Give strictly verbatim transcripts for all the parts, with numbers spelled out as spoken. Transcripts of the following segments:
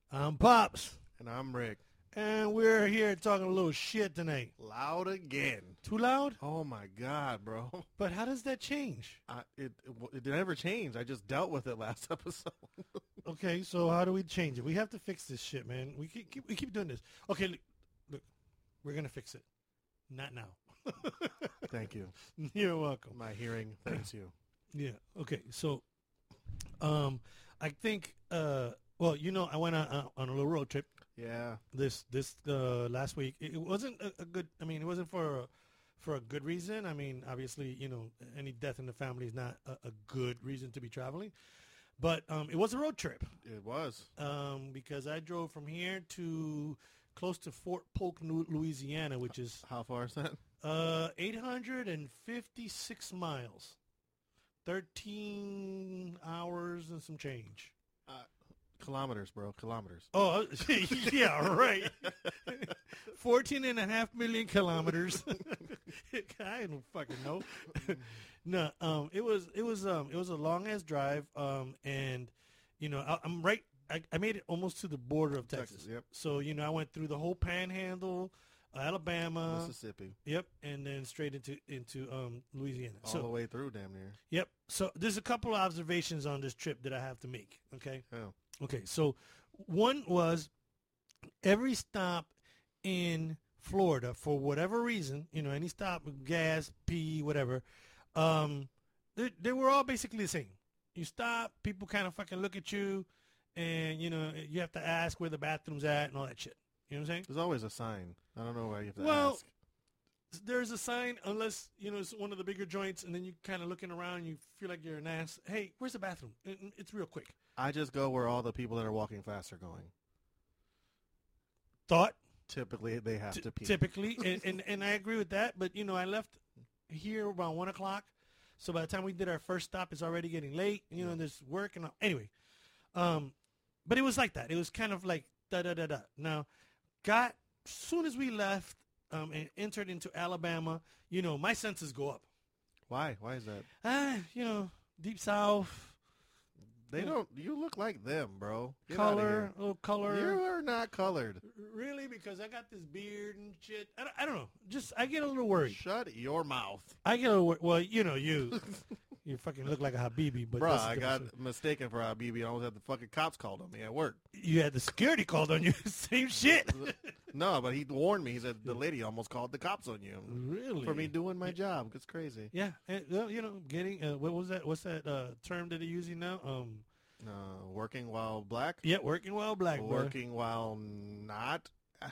I'm Pops, And I'm Rick. and we're here talking a little shit tonight. Loud again. Too loud? Oh my God, bro. But how does that change? I, it, it it never changed. I just dealt with it last episode. Okay, so how do we change it? We have to fix this shit, man. We keep, keep we keep doing this. Okay, look, look, we're gonna fix it. Not now. Thank you. You're welcome. My hearing thanks you. Yeah. Okay. So, um, I think, uh, well, you know, I went on, uh, on a little road trip Yeah. this this uh, last week. It, it wasn't a, a good. I mean, it wasn't for a, for a good reason. I mean, obviously, you know, any death in the family is not a, a good reason to be traveling. But um, it was a road trip It was. um, because I drove from here to close to Fort Polk, Lu- Louisiana, which is How far is that? uh, eight hundred fifty-six miles, thirteen hours and some change. Uh, kilometers, bro. Kilometers. Oh, yeah, right. fourteen and a half million kilometers. I don't fucking know. No, um, it was, it was, um, it was a long ass drive. Um, and you know, I, I'm right. I, I made it almost to the border of Texas. Texas, yep. So, you know, I went through the whole panhandle, Alabama. Mississippi. Yep. And then straight into, into, um, Louisiana. All so, the way through, damn near. yep. So there's a couple of observations on this trip that I have to make. Okay. Oh. Okay, so one was every stop in Florida, for whatever reason, you know, any stop, gas, pee, whatever, um, they, they were all basically the same. You stop, people kind of fucking look at you, and, you know, you have to ask where the bathroom's at and all that shit. You know what I'm saying? There's always a sign. I don't know why you have to Well, ask. there's a sign unless, you know, it's one of the bigger joints, and then you kind of looking around, and you feel like you're an ass. Hey, where's the bathroom? And it's real quick. I just go where all the people that are walking fast are going. Thought? Typically, they have T- to pee. Typically, and, and, and I agree with that. But, you know, I left here around one o'clock. So by the time we did our first stop, it's already getting late. You know, and there's work. and all. Anyway, um, but it was like that. It was kind of like da-da-da-da. Now, got, soon as we left um, and entered into Alabama, you know, my senses go up. Why? Why is that? Ah, you know, deep south. They Yeah. don't. You look like them, bro. Get outta Color, here. a little color. You are not colored. Really? Because I got this beard and shit. I don't, I don't know. Just, I get a little worried. Shut your mouth. I get a little worried. Well, you know, you you fucking look like a Habibi. But Bruh, that's a I different got story. mistaken for Habibi. I almost had the fucking cops called on me at work. You had the security called on you. Same shit. No, but he warned me. He said, the lady almost called the cops on you. Really? For me doing my job. It's crazy. Yeah. And, well, you know, getting, uh, what was that? What's that uh, term that they're using now? Um, Uh, working while black. Yeah, working while black, boy. Working while not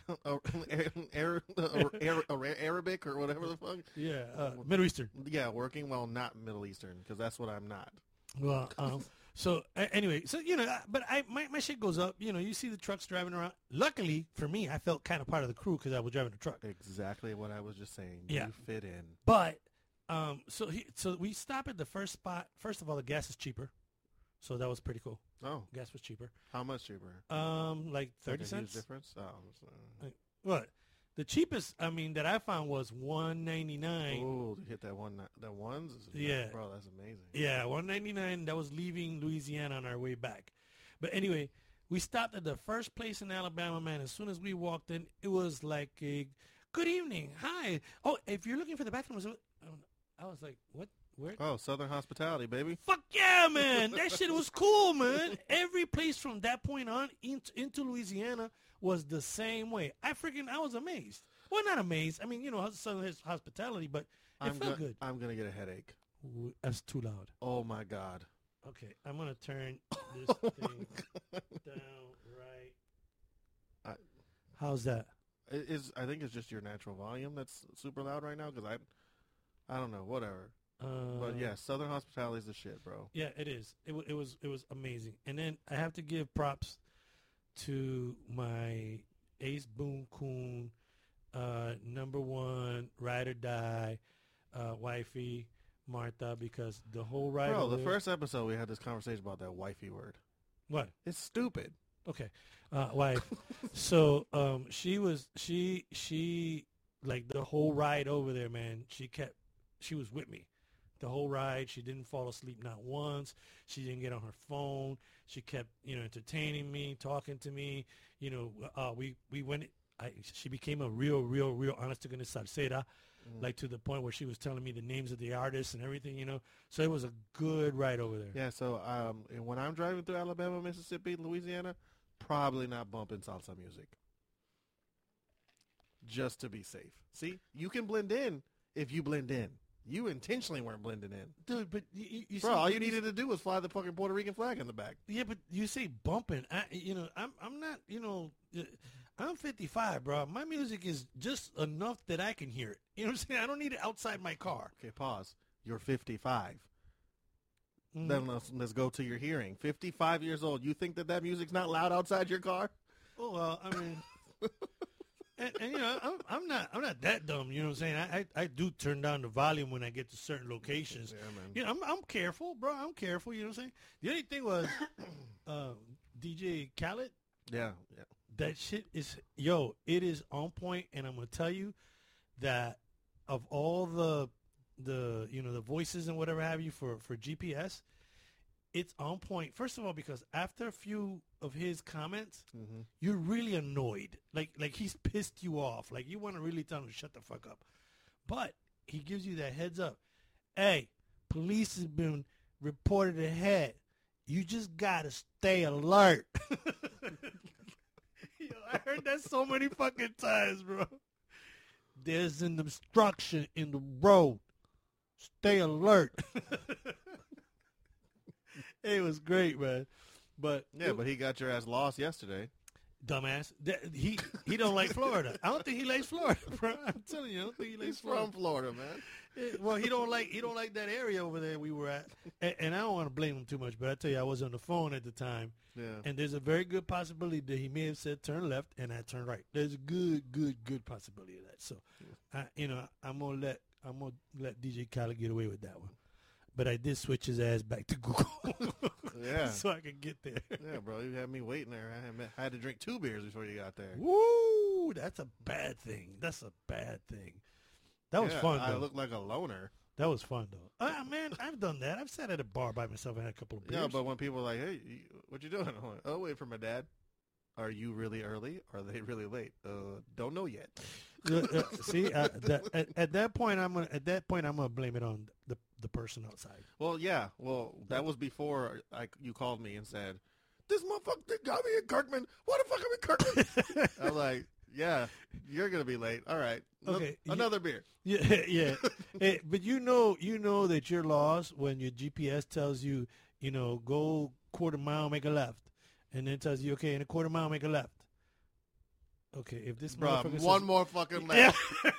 Arabic or whatever the fuck. Yeah, uh, Middle Eastern. Yeah, working while not Middle Eastern, because that's what I'm not. Well, um, so a- anyway, so you know, I- but I my, my shit goes up. You know, you see the trucks driving around. Luckily for me, I felt kind of part of the crew because I was driving the truck. Exactly what I was just saying. Yeah. You fit in. But um, so he, so we stop at the first spot. First of all, the gas is cheaper, so that was pretty cool. Oh, Gas was cheaper. how much cheaper? Um, like thirty Like a huge cents. difference? Oh, so- Like, what? The cheapest, I mean, that I found was one ninety nine. Oh, to hit that one, that ones? Yeah. Bro, that's amazing. Yeah, one ninety nine. That was leaving Louisiana on our way back. But anyway, we stopped at the first place in Alabama, man. As soon as we walked in, it was like a good evening, hi. Oh, if you're looking for the bathroom, I was like, what? Where? Oh, Southern hospitality, baby. Fuck yeah, man. That shit was cool, man. Every place from that point on into, into Louisiana was the same way. I freaking, I was amazed. Well, not amazed. I mean, you know, Southern hospitality, but it I'm felt go- good. I'm going to get a headache. Ooh, that's too loud. Oh, my God. Okay, I'm going to turn this thing down right. I- How's that? It is, I think it's just your natural volume that's super loud right now, because I, I don't know, whatever. Uh, But yeah, Southern hospitality is the shit, bro. Yeah, it is. It, w- it was it was amazing. And then I have to give props to my Ace Boone Coon, uh, number one ride or die, uh, wifey Martha, because the whole ride. Bro, the over- first episode we had this conversation about that wifey word. what? It's stupid. Okay, uh, wife. So um, she was she she like the whole ride over there, man. She kept she was with me. The whole ride, she didn't fall asleep not once. She didn't get on her phone. She kept, you know, entertaining me, talking to me. You know, uh, we we went. I, she became a real, real, real honest to goodness salsera, mm. like to the point where she was telling me the names of the artists and everything. You know, so it was a good ride over there. Yeah. So um, and when I'm driving through Alabama, Mississippi, Louisiana, probably not bumping salsa music, just to be safe. See, you can blend in if you blend in. You intentionally weren't blending in. Dude, but you, you Bro, see, all you needed to do was fly the fucking Puerto Rican flag in the back. Yeah, but you say bumping. I, you know, I'm I'm not, you know, I'm fifty-five, bro. My music is just enough that I can hear it. You know what I'm saying? I don't need it outside my car. Okay, pause. You're fifty-five. Mm. Then let's, let's go to your hearing. fifty-five years old. You think that that music's not loud outside your car? Oh, well, I mean... And, and you know, I'm, I'm not, I'm not that dumb. You know what I'm saying? I, I, I do turn down the volume when I get to certain locations. Yeah, man. You know, I'm, I'm careful, bro. I'm careful. You know what I'm saying? The only thing was, uh, D J Khaled. Yeah, yeah. That shit is, yo, it is on point, and I'm gonna tell you that of all the, the, you know, the voices and whatever have you for for G P S, it's on point. First of all, because after a few of his comments, mm-hmm. you're really annoyed. Like like he's pissed you off. Like you want to really tell him to shut the fuck up. But he gives you that heads up. Hey, police has been reported ahead. You just gotta stay alert. Yo, I heard that so many fucking times, bro. There's an obstruction in the road. Stay alert. It was great, man. But yeah, but he got your ass lost yesterday. Dumbass. That, he he don't like Florida. I don't think he likes Florida, bro. I'm telling you, I don't think he likes He's Florida. from Florida, man. Yeah, well, he don't like he don't like that area over there we were at, and, and I don't want to blame him too much. But I tell you, I was on the phone at the time, yeah. And there's a very good possibility that he may have said turn left, and I turned right. There's a good, good, good possibility of that. So, yeah. I, you know, I'm gonna let I'm gonna let D J Khaled get away with that one. But I did switch his ass back to Google. Yeah. So I could get there. Yeah, bro. You had me waiting there. I had, I had to drink two beers before you got there. Woo! That's a bad thing. That's a bad thing. That was yeah, fun, though. I look like a loner. That was fun, though. Uh, man, I've done that. I've sat at a bar by myself and had a couple of beers. Yeah, but when people are like, hey, you, what you doing? I'm like, oh, wait for my dad. Are you really early? Or are they really late? Uh, don't know yet. uh, uh, see, uh, that, at, at that point, I'm gonna at that point I'm gonna blame it on the the person outside. Well, yeah. Well, that was before I, you called me and said, "This motherfucker got me in Kirkman. Why the fuck am I in Kirkman?" I was like, "Yeah, you're gonna be late. All right, okay, no, another beer." Yeah, yeah. Hey, but you know, you know that you're lost when your G P S tells you, you know, go quarter mile, make a left, and then it tells you, okay, in a quarter mile, make a left. Okay, if this Bruh, motherfucker one says, more fucking left.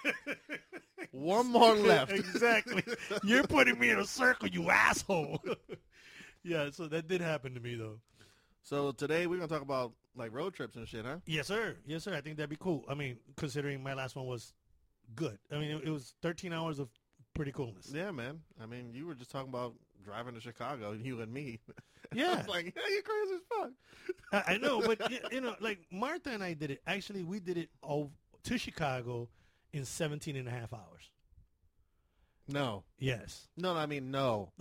One more left. Exactly. You're putting me in a circle, you asshole. Yeah, so that did happen to me, though. So today we're going to talk about, like, road trips and shit, huh? Yes, sir. Yes, sir. I think that'd be cool. I mean, considering my last one was good. I mean, it, it was thirteen hours of pretty coolness. Yeah, man. I mean, you were just talking about driving to Chicago, you and me. Yeah. I was like, yeah, you're crazy as fuck. I, I know, but, y- you know, like, Martha and I did it. Actually, we did it all to Chicago in seventeen and a half hours. No. Yes. No, no I mean, no.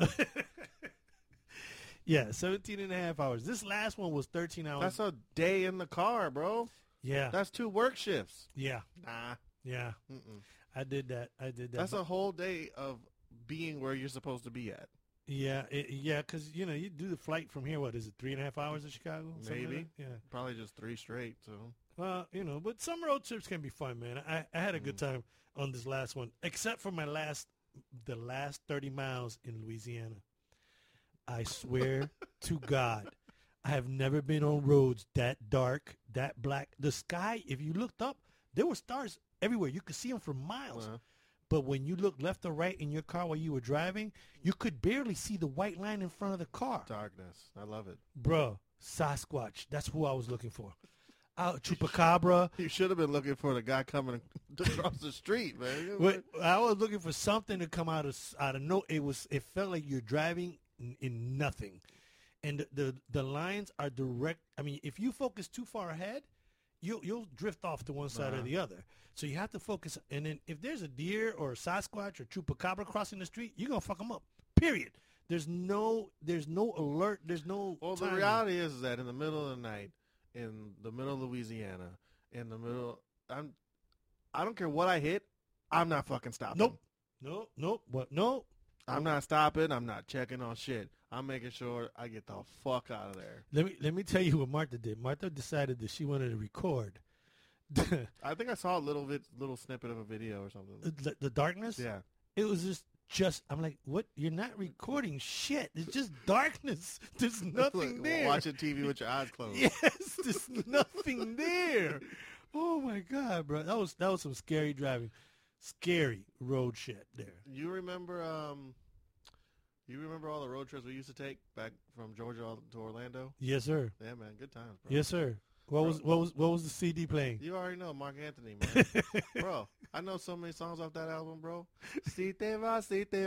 Yeah, seventeen and a half hours. This last one was thirteen hours. That's a day in the car, bro. Yeah. That's two work shifts. Yeah. Nah. Yeah. Mm-mm. I did that. I did that. That's a whole day of being where you're supposed to be at. Yeah, it, yeah, because, you know, you do the flight from here, what, is it three and a half hours to Chicago? Something like Maybe. that? Yeah. Probably just three straight, so. Well, you know, but some road trips can be fun, man. I, I had a good time on this last one, except for my last, the last thirty miles in Louisiana. I swear to God, I have never been on roads that dark, that black. The sky, if you looked up, there were stars everywhere. You could see them for miles. Uh-huh. But when you looked left or right in your car while you were driving, you could barely see the white line in front of the car. Darkness. I love it. Bruh, Sasquatch. That's who I was looking for. Out Chupacabra. You should have been looking for the guy coming across the street, man. Wait, I was looking for something to come out of out of no. It was. It felt like you're driving in, in nothing, and the, the the lines are direct. I mean, if you focus too far ahead, you'll you'll drift off to one side Uh-huh. or the other. So you have to focus. And then if there's a deer or a Sasquatch or Chupacabra crossing the street, you're gonna fuck them up. Period. There's no, there's no alert. There's no. Well, the timing. reality is that in the middle of the night, in the middle of Louisiana, in the middle, I'm, I don't care what I hit, I'm not fucking stopping. Nope. Nope. Nope. What? Nope. I'm not stopping. I'm not checking on shit. I'm making sure I get the fuck out of there. Let me let me tell you what Martha did. Martha decided that she wanted to record I think I saw a little bit, little snippet of a video or something. the, the darkness. Yeah. It was just, just. I'm like, what? You're not recording shit. It's just darkness. There's nothing Like there. watching T V with your eyes closed. Yes, there's nothing there. Oh my god, bro, that was that was some scary driving, scary road shit there. You remember, um, you remember all the road trips we used to take back from Georgia to Orlando? Yes, sir. Yeah, man, good times, bro. Yes, sir. What was what was what was the C D playing? You already know Mark Anthony, man. Bro, I know so many songs off that album, bro. Si te vas, si te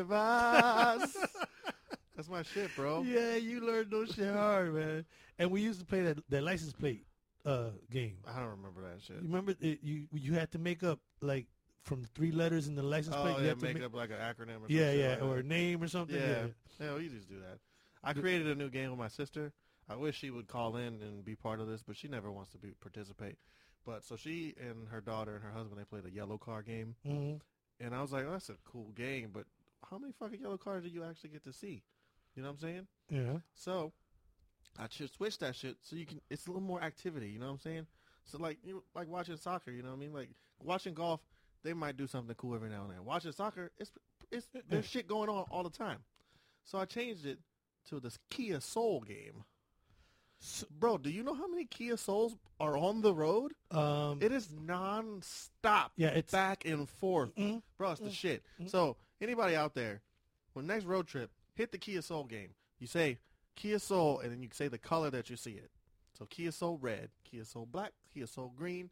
vas. That's my shit, bro. Yeah, you learned those shit hard, man. And we used to play that that license plate uh game. I don't remember that shit. You remember it, you you had to make up like from three letters in the license Oh, plate. You yeah, had to make up like an acronym or something. Yeah, yeah, like or a that. name or something. Yeah. Yeah. Yeah, we just do that. I created a new game with my sister. I wish she would call in and be part of this, but she never wants to be participate. But so she and her daughter and her husband, they played a yellow car game. Mm-hmm. And I was like, oh, that's a cool game, but how many fucking yellow cars do you actually get to see? You know what I'm saying? Yeah. So I should switch that shit so you can. It's a little more activity. You know what I'm saying? So like, you like watching soccer. You know what I mean? Like watching golf, they might do something cool every now and then. Watching soccer, it's it's there's shit going on all the time. So I changed it to this Kia Soul game. So, bro, do you know how many Kia Souls are on the road? Um. It is non-stop. Yeah, it's back and forth. Mm-hmm. Bro, it's the Mm-hmm. shit. So anybody out there, when next road trip, hit the Kia Soul game. You say Kia Soul, and then you say the color that you see it. So Kia Soul red, Kia Soul black, Kia Soul green.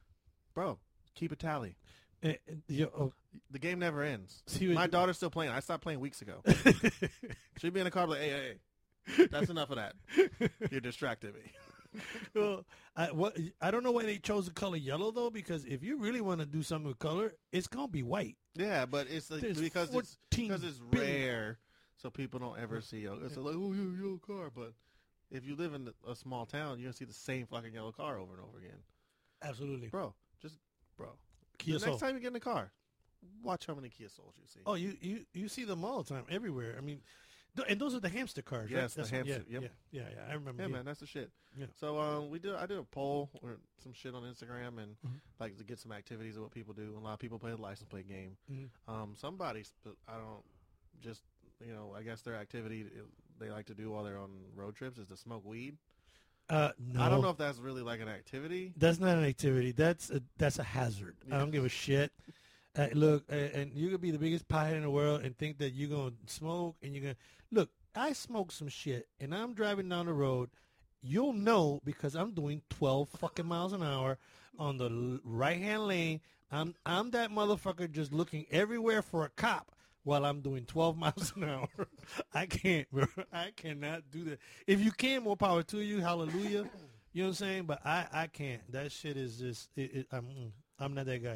Bro, keep a tally. Uh, you know, The game never ends. see My what- daughter's still playing. I stopped playing weeks ago. She'd be in the car like, hey, hey, hey. That's enough of that. You distracted me. well, I, what, I don't know why they chose the color yellow though, because if you really want to do something with color, it's gonna be white. Yeah, but it's like, There's because it's fourteen because it's billion. rare, so people don't ever see. A, it's like, oh, yeah, yellow car. But if you live in a small town, you're gonna see the same fucking yellow car over and over again. Absolutely, Bro, just bro. Kia the Soul. next time you get in the car, watch how many Kia Souls you see. Oh, you, you you see them all the time, everywhere. I mean, th- and those are the hamster cars, right? Yes, the That's what- hamster- Yeah, yep. yeah, yeah, yeah. I remember. Yeah, yeah. man, that's the shit. Yeah. So um, we did. I did a poll or some shit on Instagram and Mhm. like to get some activities of what people do. A lot of people play the license plate game. Mhm. Um, somebody, sp- I don't, just you know, I guess their activity uh, they like to do while they're on road trips is to smoke weed. Uh, no, I don't know if that's really like an activity. That's not an activity. That's a, that's a hazard. I Yeah. don't give a shit. Uh, look, uh, and you could be the biggest piehead in the world and think that you're gonna smoke and you're gonna look. I smoke some shit and I'm driving down the road. You'll know because I'm doing twelve fucking miles an hour on the right hand lane. I'm I'm that motherfucker just looking everywhere for a cop while I'm doing twelve miles an hour. I can't, bro. I cannot do that. If you can, more power to you. Hallelujah. You know what I'm saying? But I, I can't. That shit is just, it, it, I'm mm, I'm not that guy.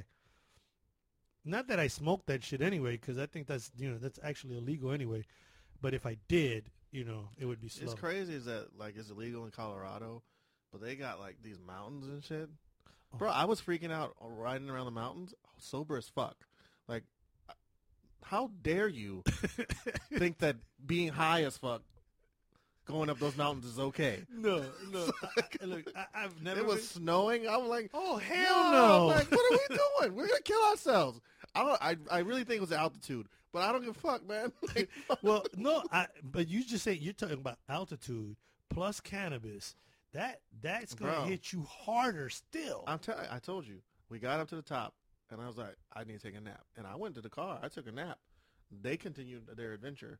Not that I smoke that shit anyway, because I think that's, you know, that's actually illegal anyway. But if I did, you know, it would be slow. It's crazy is that like it's illegal in Colorado, but they got like these mountains and shit. Oh. Bro, I was freaking out riding around the mountains, sober as fuck. Like, how dare you think that being high as fuck going up those mountains is okay? No, no. I, I- look, I, I've never. It was been- snowing. I was like, oh hell "No." no! I'm like, what are we doing? We're gonna kill ourselves. I don't. I, I really think it was the altitude, but I don't give a fuck, man. Like, Well, no. I. But you just say you're talking about altitude plus cannabis. That that's gonna Bro. hit you harder still. I'm telling. I told you. We got up to the top, and I was like, I need to take a nap. And I went to the car. I took a nap. They continued their adventure.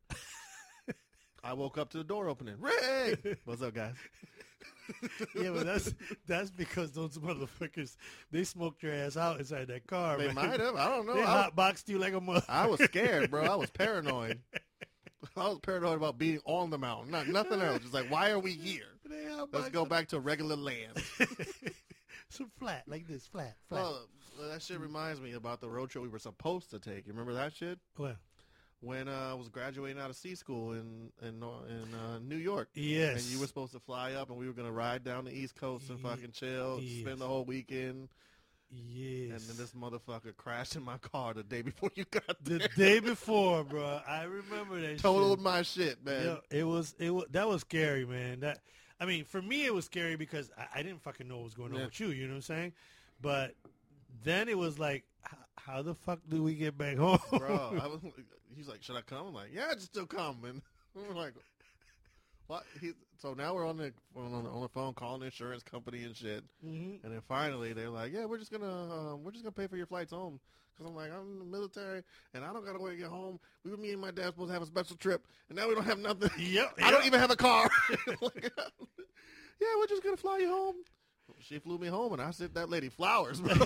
I woke up to the door opening. Rick, what's up, guys? Yeah, but that's that's because those motherfuckers they smoked your ass out inside that car. They man. might have. I don't know. They I, hot boxed you like a mother. I was scared, bro. I was paranoid. I was paranoid about being on the mountain, not nothing else. Just like, why are we here? They hot Let's boxed go you. back to regular land. So flat like this, flat, flat. Well, that shit reminds me about the road trip we were supposed to take. You remember that shit? Well, when uh, I was graduating out of C school in in uh, in uh, New York. Yes. And you were supposed to fly up, and we were gonna ride down the East Coast and Ye- fucking chill, yes. spend the whole weekend. Yes. And then this motherfucker crashed in my car the day before you got the there. day before, bro. I remember that. Totaled shit. my shit, man. Yo, it was it was that was scary, man. That I mean, for me, it was scary because I, I didn't fucking know what was going on Yeah. with you. You know what I'm saying? But then it was like, h- how the fuck do we get back home, Bro, I was. He's like, should I come? I'm like, yeah, just still come. And we're like, what? He, so now we're on the on the, on the phone calling the insurance company and shit. Mhm. And then finally they're like, yeah, we're just gonna um, we're just gonna pay for your flights home. Because I'm like, I'm in the military and I don't got a way to get home. We were me and my dad supposed to have a special trip, and now we don't have nothing. Yep, I don't yep. even have a car. Like, yeah, we're just gonna fly you home. She flew me home, and I sent that lady flowers, bro.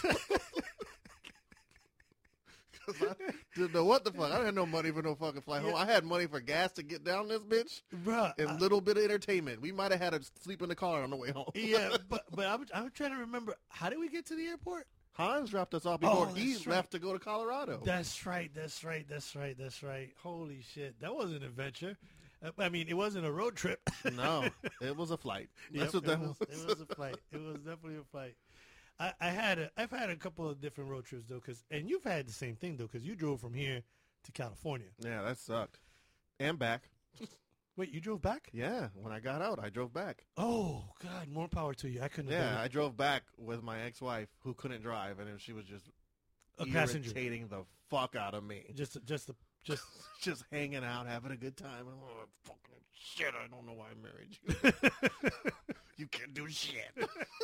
Because I didn't know what the fuck. I didn't have no money for no fucking flight home. Yeah. I had money for gas to get down this bitch Bruh, and a I- little bit of entertainment. We might have had to sleep in the car on the way home. yeah, but but I'm I'm trying to remember, how did we get to the airport? Hans dropped us off before Oh, he that's right. left to go to Colorado. That's right. That's right. That's right. That's right. Holy shit, that was an adventure. Uh, I mean, it wasn't a road trip. No, it was a flight. That's Yep, what that it was. was. It was a flight. It was definitely a flight. I, I had a, I've had a couple of different road trips though, cause and you've had the same thing though, cause you drove from here to California. Yeah, that sucked. And back. Wait, you drove back? Yeah, when I got out, I drove back. Oh God, more power to you. I couldn't. have Yeah, done I it. drove back with my ex-wife who couldn't drive, and then she was just A passenger. irritating the fuck out of me. Just, just, the, just. Just hanging out, having a good time. Oh, fucking shit, I don't know why I married you. You can't do shit.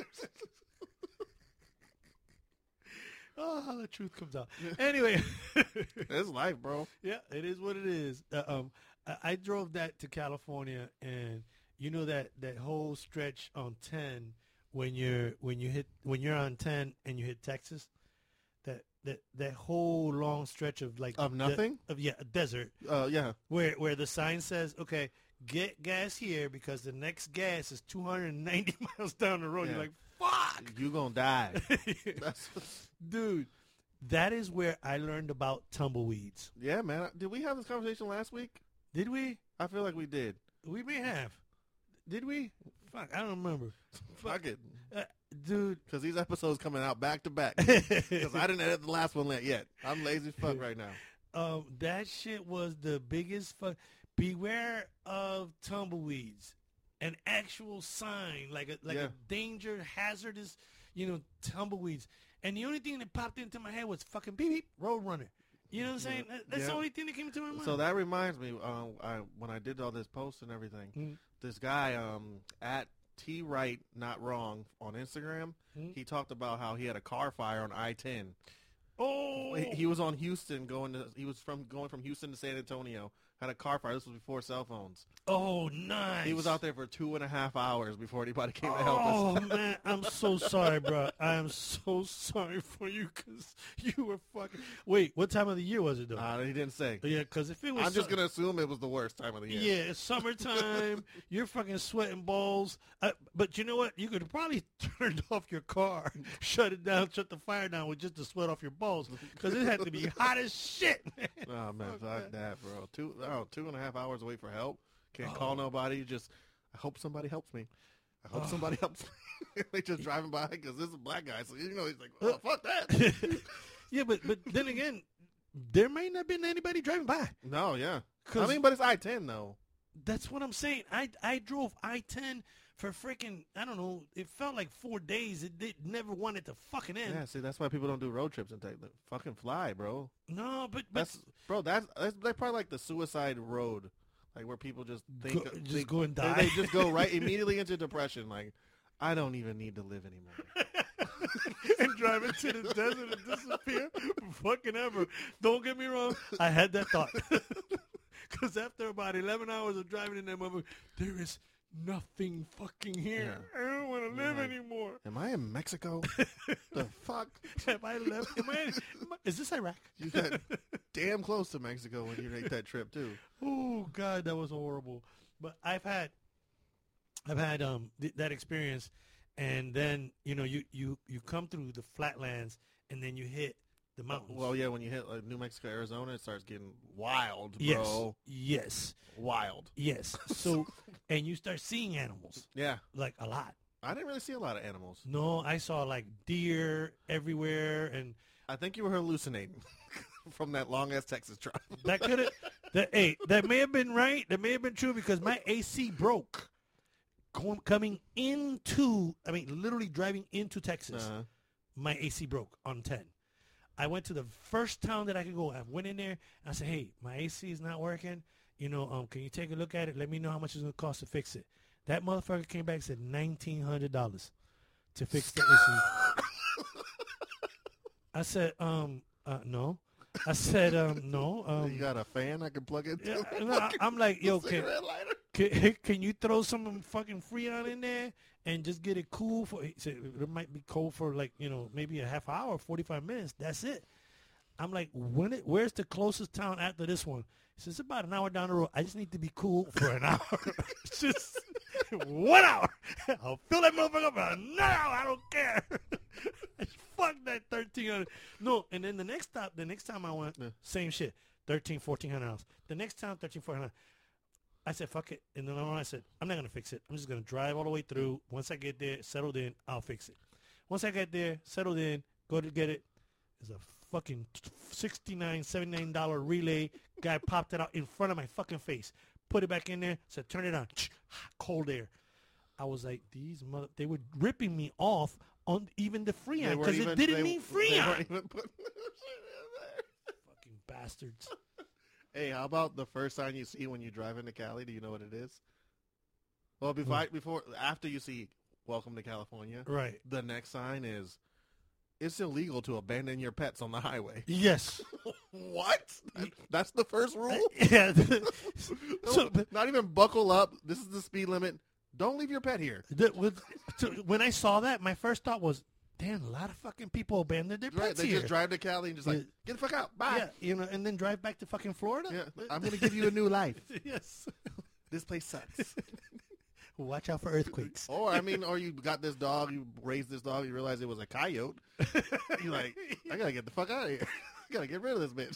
Oh, how the truth comes out. Anyway, It's life, bro. yeah, it is what it is. Uh, um, I, I drove that to California, and you know that that whole stretch on ten when you're when you hit when you're on ten and you hit Texas, that that that whole long stretch of like Of de- nothing? of yeah, a desert Uh, yeah. where where the sign says, okay, get gas here because the next gas is two hundred ninety miles down the road. Yeah. You're like, fuck. You gonna die. That's Dude, that is where I learned about tumbleweeds. yeah, man. Did we have this conversation last week? Did we? I feel like we did. We may have. Did we? Fuck, I don't remember. Fuck it. Uh, dude. Because these episodes coming out back to back. Because I didn't edit the last one yet. I'm lazy as fuck right now. Um, that shit was the biggest fuck. Beware of tumbleweeds. An actual sign, like a like Yeah. a danger, hazardous, you know, tumbleweeds. And the only thing that popped into my head was fucking beep beep, road runner. You know what I'm saying? That- That's the Yeah. only thing that came to my mind. So that reminds me, um, I when I did all this posts and everything, Mm. this guy um, at T Right Not Wrong on Instagram, Mm. he talked about how he had a car fire on I ten. oh, He, he was on Houston going to he was from going from Houston to San Antonio. Had a car fire. This was before cell phones. oh, nice. He was out there for two and a half hours before anybody came to help Oh us. man, I'm so sorry, bro. I am so sorry for you because you were fucking. Wait, what time of the year was it though? Uh, he didn't say. yeah, because if it was, I'm just su- gonna assume it was the worst time of the year. yeah, it's summertime. You're fucking sweating balls. Uh, but you know what? You could have probably turned off your car, shut it down, shut the fire down with just the sweat off your balls because it had to be hot as shit, man. Oh man, Fuck fuck that. that, bro. Two oh, two and a half hours away for help. Can't Oh. call nobody. Just I hope somebody helps me. I hope Oh. somebody helps me. They just driving by because this is a black guy, so you know he's like, oh fuck that. Yeah, but but then again, there may not have been anybody driving by. No, yeah. I 'Cause- mean, but it's I ten though. That's what I'm saying. I I drove I ten for freaking, I don't know, it felt like four days. It did never wanted to fucking end. Yeah, see, that's why people don't do road trips and take the fucking fly, bro. No, but, but That's bro. That's that's, that's probably like the suicide road, like where people just think Go- just think- go and they- die. They just go right immediately into depression. Like, I don't even need to live anymore. and drive into the desert and disappear fucking ever. Don't get me wrong. I had that thought. Because after about eleven hours of driving in that mother, there is nothing fucking here. Yeah. I don't want to live like- anymore. Am I in Mexico? The fuck? Have I left? Am I, am I, is this Iraq? You got damn close to Mexico when you make that trip too. Oh God, that was horrible. But I've had, I've had um th- that experience, and then you know you you you come through the flatlands, and then you hit the mountains. Well, yeah, when you hit like, New Mexico, Arizona, it starts getting wild, yes, bro. yes, Wild. yes. So, and you start seeing animals Yeah. like a lot. I didn't really see a lot of animals. No, I saw like deer everywhere, and I think you were hallucinating from that long-ass Texas drive. that could have, that hey, that may have been right. That may have been true because my A C broke com- coming into, I mean, literally driving into Texas. Uh-huh. My A C broke on ten. I went to the first town that I could go. I went in there and I said, "Hey, my A C is not working. You know, um, can you take a look at it? Let me know how much it's gonna cost to fix it." That motherfucker came back and said nineteen hundred dollars to fix the A C. I said, um, uh, no. I said, um, no. Um, You got a fan I can plug into? yeah, no, I- I'm like, yo, can, Cigarette lighter? can, can you throw some fucking Freon in there and just get it cool for? He said it might be cold for like you know maybe a half hour, forty-five minutes. That's it. I'm like, when it, where's the closest town after this one? He says, it's about an hour down the road. I just need to be cool for an hour. Just one hour. I'll fill that motherfucker up for another hour. I don't care. Fuck that thirteen hundred. No, and then the next stop, the next time I went, Yeah. same shit. thirteen, fourteen hundred dollars. The next time, thirteen, fourteen hundred. I said, fuck it. And then I said, I'm not going to fix it. I'm just going to drive all the way through. Once I get there, settled in, I'll fix it. Once I get there, settled in, go to get it. There's a fucking sixty-nine, seventy-nine dollar relay. Guy popped it out in front of my fucking face. Put it back in there. Said, turn it on. Cold air. I was like, these mother... They were ripping me off on even the They Freon weren't because it even- didn't they- mean they Freon. weren't even putting shit in there. Fucking bastards. Hey, how about the first sign you see when you drive into Cali? Do you know what it is? Well, before, I, before after you see "Welcome to California," Right. the next sign is it's illegal to abandon your pets on the highway. Yes. What? That- That's the first rule? Yeah. So- Don't- not even buckle up. This is the speed limit. Don't leave your pet here. The, with, to, when I saw that, my first thought was, damn, a lot of fucking people abandoned their Right? pets They here. just drive to Cali and just like, Yeah. get the fuck out. Bye. Yeah, you know, and then drive back to fucking Florida. Yeah. I'm going to give you a new life. Yes. This place sucks. Watch out for earthquakes. Or, I mean, or you got this dog, you raised this dog, you realize it was a coyote. You're like, I got to get the fuck out of here. I got to get rid of this bitch.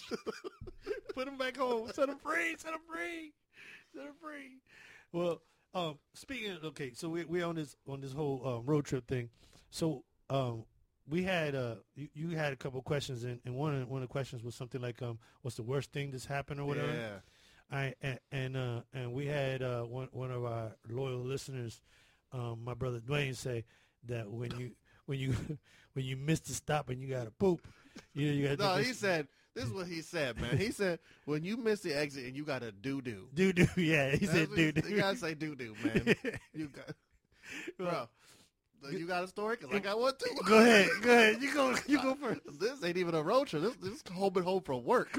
Put him back home. Set him free. Set him free. Set him free. Well, um, speaking of, okay, so we we on this on this whole um, road trip thing. So um, we had uh, you, you had a couple of questions, and, and one of, one of the questions was something like, um, what's the worst thing that's happened or whatever. Yeah. I and and, uh, and we had uh, one one of our loyal listeners, um, my brother Dwayne, say that when you when you when you miss the stop and you got to poop, you know, you got to No, he said, this is what he said, man. He said, when you miss the exit and you got to doo-doo. doo doo. Yeah, he That's said what he- doo doo. You got to say doo-doo, man. You got, bro, you got a story? Because I got one, too. Go ahead, go ahead. You go, you go first. This ain't even a road trip. This, this is coming home from work.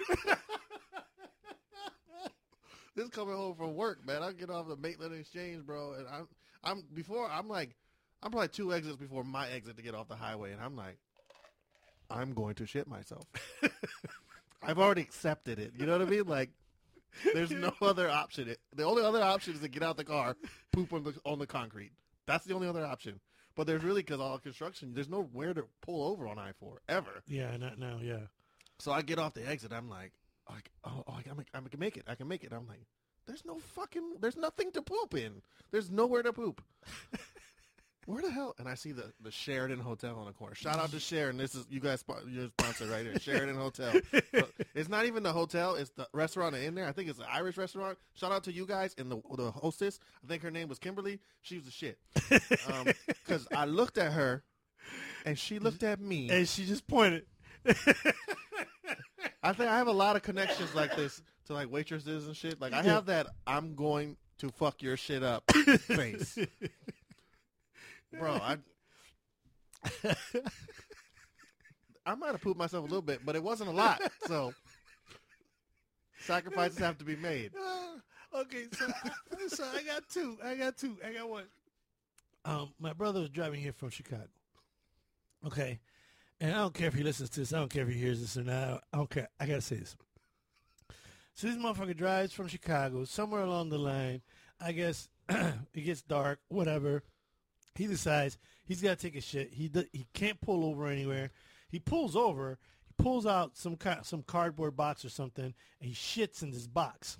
This coming home from work, man. I get off the Maitland Exchange, bro, and I'm, I'm before I'm like, I'm probably two exits before my exit to get off the highway, and I'm like, I'm going to shit myself. I've already accepted it. You know what I mean? Like, there's no other option. It, the only other option is to get out the car, poop on the on the concrete. That's the only other option. But there's really, because all construction, there's nowhere to pull over on I four ever. Yeah, not now. Yeah. So I get off the exit. I'm like, like, oh, oh I, can make, I can make it. I can make it. I'm like, there's no fucking, there's nothing to poop in. There's nowhere to poop. Where the hell? And I see the, the Sheridan Hotel on the corner. Shout out to Sheridan. This is, you guys, your sponsor right here, Sheridan Hotel. So it's not even the hotel. It's the restaurant in there. I think it's an Irish restaurant. Shout out to you guys and the the hostess. I think her name was Kimberly. She was the shit. Because um, I looked at her, and she looked at me. And she just pointed. I think I have a lot of connections like this to like waitresses and shit. Like I Yeah. have that I'm going to fuck your shit up face. Bro, I I might have pooped myself a little bit, but it wasn't a lot. So sacrifices have to be made. Uh, okay, so I, so I got two. I got two. I got one. Um, my brother was driving here from Chicago. Okay, and I don't care if he listens to this. I don't care if he hears this or not. I don't care. I gotta say this. So this motherfucker drives from Chicago. Somewhere along the line, I guess it gets dark. Whatever. He decides he's got to take a shit. He do, he can't pull over anywhere. He pulls over. He pulls out some kind, some cardboard box or something, and he shits in this box.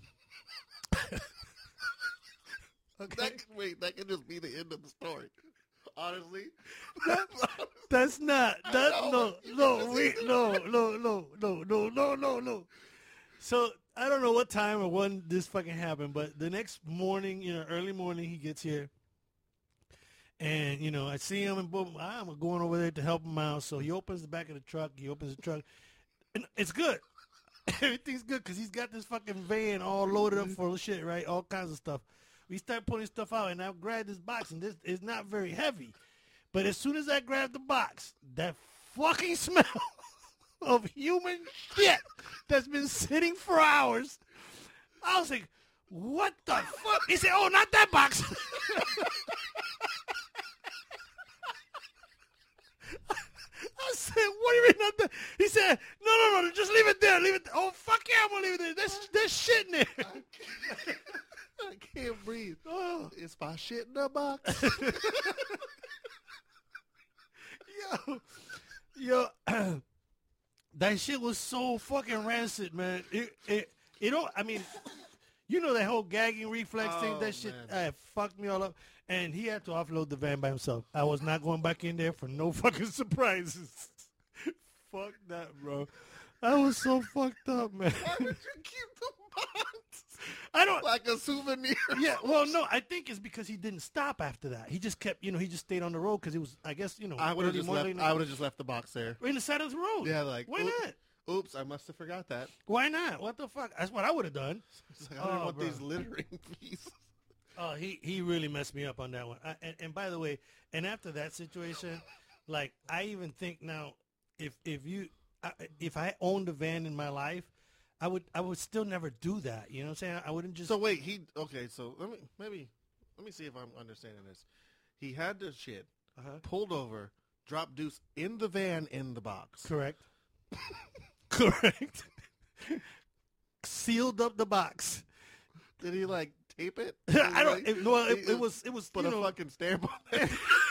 Okay. That can, wait, that can just be the end of the story. Honestly, that's not that. No, You no, can just- wait, no, no, no, no, no, no, no, no. So I don't know what time or when this fucking happened, but the next morning, you know, early morning, he gets here, and you know, I see him, and boom, I'm going over there to help him out. So he opens the back of the truck. He opens the truck, and it's good. Everything's good because he's got this fucking van all loaded up full of shit, right? All kinds of stuff. We start pulling stuff out, and I grab this box, and this is not very heavy. But as soon as I grab the box, that fucking smell of human shit that's been sitting for hours, I was like, what the fuck? He said, oh, not that box. I said, what do you mean not that? He said, no, no, no, just leave it there. Leave it there. Oh, fuck yeah, I'm going to leave it there. There's, there's shit in there. I can't breathe. Oh. It's my shit in the box. Yo, yo, that shit was so fucking rancid, man. It, it, it don't. I mean, you know that whole gagging reflex thing. Oh, That shit man. uh, fucked me all up. And he had to offload the van by himself. I was not going back in there for no fucking surprises. Fuck that, bro. I was so fucked up, man. Why would you keep the box? I don't. Like a souvenir. Yeah, well, no, I think it's because he didn't stop after that. He just kept, you know, he just stayed on the road because it was, I guess, you know, I would have early just morning, left. I would have just left the box there. in the side of the road. Yeah, like Why oop- not? Oops, I must have forgot that. Why not? What the fuck? That's what I would have done. It's like, I don't Oh, want bro. these littering pieces. Oh, he, he really messed me up on that one. I, and, and by the way, and after that situation, like I even think now, if if you I, if I owned a van in my life, I would I would still never do that. You know what I'm saying? I wouldn't just. So wait, he okay. So let me maybe let me see if I'm understanding this. He had the shit uh-huh. pulled over, dropped Deuce in the van in the box. Correct. Correct. Sealed up the box. Did he like tape it? I don't. Like, It, well, it, he- it was. It was. put you a know, fucking stamp on it.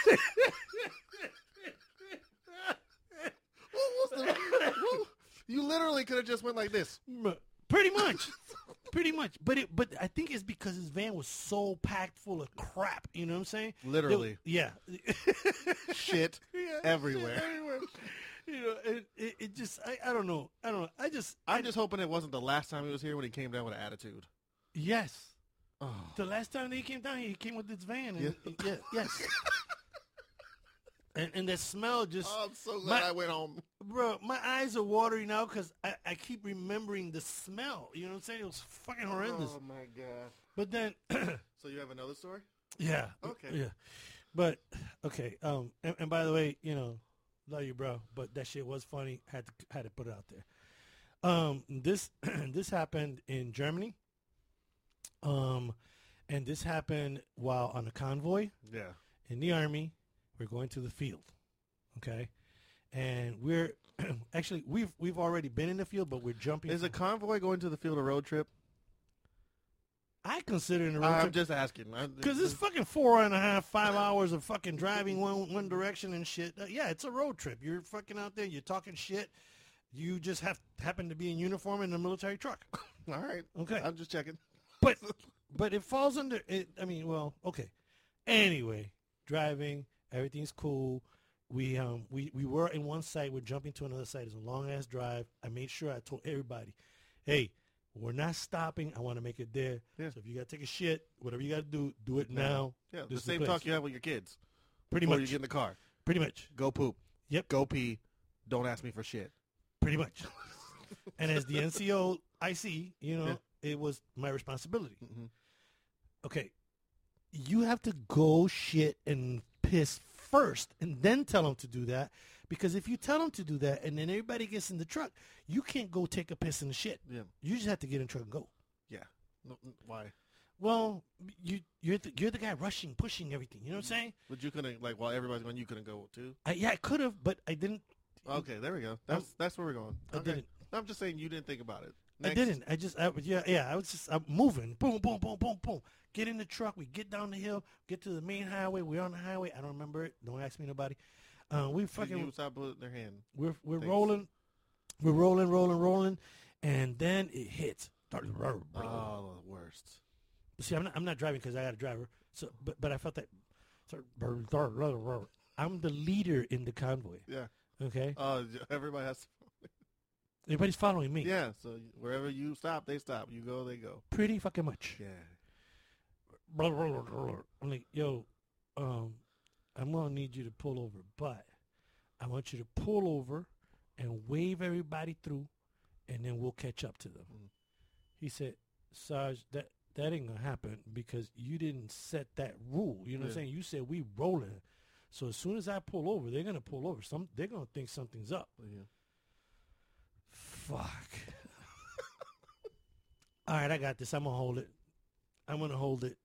What was the? what- you literally could have just went like this. Pretty much. Pretty much. But it. But I think it's because his van was so packed full of crap. You know what I'm saying? Literally, Yeah. shit Yeah, everywhere. shit everywhere. You know, it, it, it just, I, I don't know. I don't know. I just, I'm I, just hoping it wasn't the last time he was here when he came down with an attitude. yes. Oh, The last time that he came down here, he came with this van. And, Yeah. yeah, yes. and, and the smell just, oh, I'm so glad My- I went home. bro, my eyes are watery now because I, I keep remembering the smell. You know what I'm saying? It was fucking horrendous. Oh my god. But then, So you have another story? yeah. Okay. Yeah. But, okay. Um, and, and by the way, you know, love you, bro. But that shit was funny. Had to had to put it out there. Um, this this happened in Germany. Um, and this happened while on a convoy Yeah. in the army. We're going to the field, okay, and we're actually we've we've already been in the field, but we're jumping. Is a from- convoy going to the field a road trip? I consider it a road I'm trip. just asking. Because it's fucking four and a half, five hours of fucking driving one one direction and shit. Uh, yeah, it's a road trip. You're fucking out there. You're talking shit. You just have happen to be in uniform in a military truck. all right. Okay, I'm just checking. but but it falls under it. I mean, well, okay. Anyway, driving, everything's cool. We um we we were in one site. We're jumping to another site. It's a long ass drive. I made sure I told everybody, hey, we're not stopping. I want to make it there. Yeah. So if you got to take a shit, whatever you got to do, do it now. Yeah, This the is the same place. talk you have with your kids. Pretty before much. you get in the car. Pretty much. Go poop. Yep. Go pee. Don't ask me for shit. Pretty much. And as the N C O I C, you know, Yeah. it was my responsibility. Mm-hmm. Okay. You have to go shit and piss first and then tell them to do that. Because if you tell them to do that and then everybody gets in the truck, you can't go take a piss in the shit. Yeah. You just have to get in the truck and go. Yeah. No, n- why? Well, you, you're, the, you're the guy rushing, pushing everything. You know what I'm saying? But you couldn't, like, while everybody's going, you couldn't go too? I, yeah, I could have, but I didn't. Okay, there we go. That's that's where we're going. I Okay. didn't. I'm just saying you didn't think about it. I Next. didn't. I just, I, yeah, yeah. I was just, I'm moving. Boom, boom, boom, boom, boom. Get in the truck. We get down the hill. Get to the main highway. We're on the highway. I don't remember it. Don't ask me nobody. Uh, we Fucking fucking, you stop putting their hand. we're we're Thanks. rolling. We're rolling, rolling, rolling, and then it hits. Oh, the worst. See, I'm not, I'm not driving because I got a driver. So, but but I felt that. I'm the leader in the convoy. Yeah. Okay. Oh, everybody has to. Everybody's following me. Yeah. So wherever you stop, they stop. You go, they go. Pretty fucking much. Yeah. I'm like, yo, um, I'm gonna need you to pull over, but I want you to pull over and wave everybody through, and then we'll catch up to them. Mm. He said, Sarge, that that ain't gonna happen because you didn't set that rule. You know yeah. what I'm saying? You said we rolling. So as soon as I pull over, they're gonna pull over. Some they're gonna think something's up. Yeah. Fuck. All right, I got this. I'm gonna hold it. I'm gonna hold it.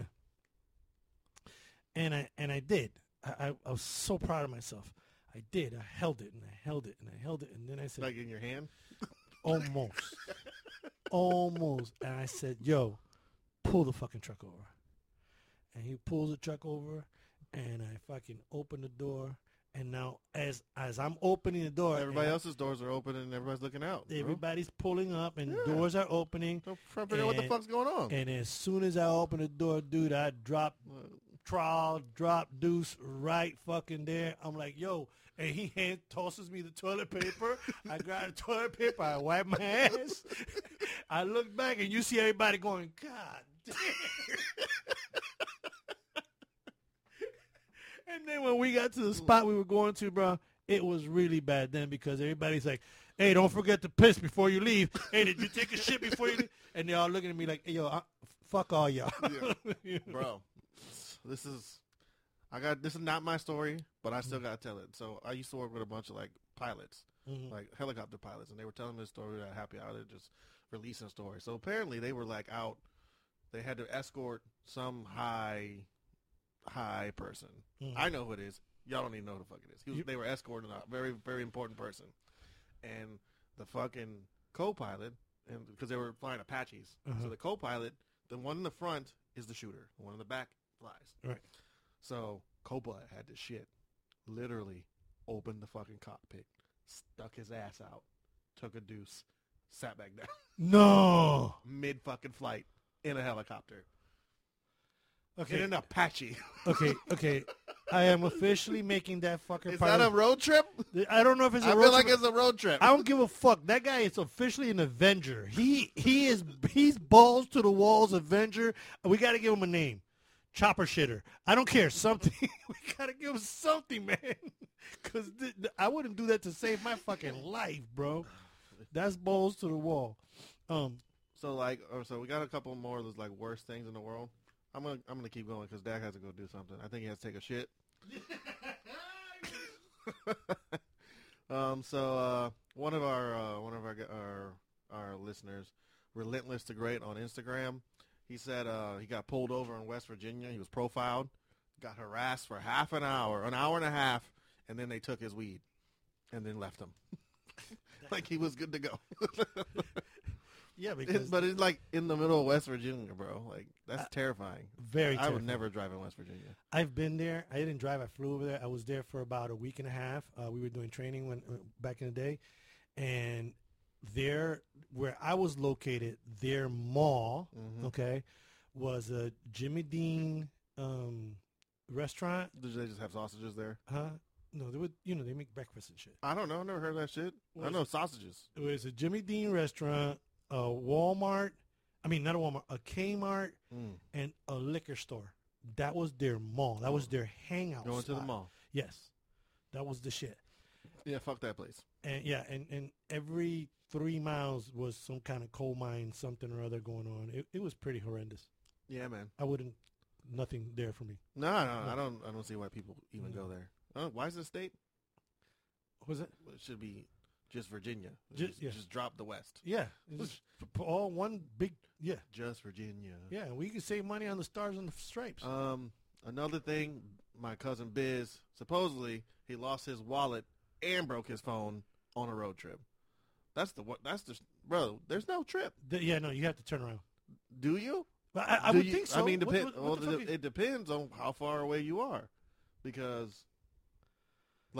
and I and I did. I, I I was so proud of myself. I did. I held it and I held it and I held it and then I said, like in your hand? Almost. Almost. And I said, yo, pull the fucking truck over. And he pulls the truck over and I fucking open the door. And now as as I'm opening the door, everybody else's doors are open and everybody's looking out. Everybody's bro. pulling up and yeah. doors are opening. So trying to figure out what the fuck's going on. And as soon as I open the door, dude, I drop trowel, drop deuce right fucking there. I'm like, yo. And he hand tosses me the toilet paper. I grab the toilet paper. I wipe my ass. I look back and you see everybody going, God damn. And then when we got to the spot we were going to, bro, it was really bad then because everybody's like, hey, don't forget to piss before you leave. Hey, did you take a shit before you leave? And they're all looking at me like, hey, yo, I, fuck all y'all. Yeah. You know? Bro, this is, I got, this is not my story, but I still got to tell it. So I used to work with a bunch of like pilots, mm-hmm. like helicopter pilots, and they were telling me this story at Happy Hour, just releasing stories. So apparently they were like out, they had to escort some high high person. Mm-hmm. I know who it is. Y'all don't even know who the fuck it is. He was, they were escorting a very, very important person. And the fucking co-pilot, and because they were flying Apaches, uh-huh. so the co-pilot, the one in the front is the shooter. The one in the back flies. Right. So co-pilot had this shit. Literally opened the fucking cockpit, stuck his ass out, took a deuce, sat back down. No. Mid fucking flight in a helicopter. Okay. In an Apache. okay, okay. I am officially making that fucker. Is that a road trip? I don't know if it's a I road feel trip. like it's a road trip. I don't give a fuck. That guy is officially an Avenger. He he is he's balls to the walls Avenger. We got to give him a name. Chopper shitter. I don't care. Something. We got to give him something, man. Because th- th- I wouldn't do that to save my fucking life, bro. That's balls to the wall. Um. So like, oh, so we got a couple more of those like worst things in the world. I'm gonna I'm gonna keep going because Dak has to go do something. I think he has to take a shit. um. So uh, one of our uh, one of our our our listeners, Relentless to Great on Instagram, he said uh, he got pulled over in West Virginia. He was profiled, got harassed for half an hour, an hour and a half, and then they took his weed, and then left him, like he was good to go. Yeah, because it, but it's like in the middle of West Virginia, bro. Like that's uh, terrifying. Very. I terrifying. would never drive in West Virginia. I've been there. I didn't drive. I flew over there. I was there for about a week and a half. Uh, we were doing training when uh, back in the day, and there, where I was located, their mall, mm-hmm. okay, was a Jimmy Dean um, restaurant. Did they just have sausages there? Huh? No, they would. You know, they make breakfast and shit. I don't know. Never heard of that shit. I know sausages. It was a Jimmy Dean restaurant. A Walmart, I mean not a Walmart, a Kmart, mm. and a liquor store. That was their mall. That was their hangout Going spot. to the mall. Yes. That was the shit. Yeah, fuck that place. And yeah, and, and every three miles was some kind of coal mine, something or other going on. It it was pretty horrendous. Yeah, man. I wouldn't, nothing there for me. No, no, no. I don't I don't see why people even no. go there. Oh, why is it state? What was it? Well, it should be just Virginia. Just, just, yeah. just drop the West. Yeah. Just all one big, yeah. Just Virginia. Yeah, and we can save money on the stars and the stripes. Um, another thing, my cousin Biz, supposedly he lost his wallet and broke his phone on a road trip. That's the what? That's the bro. There's no trip. The, yeah, no, you have to turn around. Do you? But I, I Do would you, think so. I mean, what, depend, what, what well, it, it depends on how far away you are, because, like,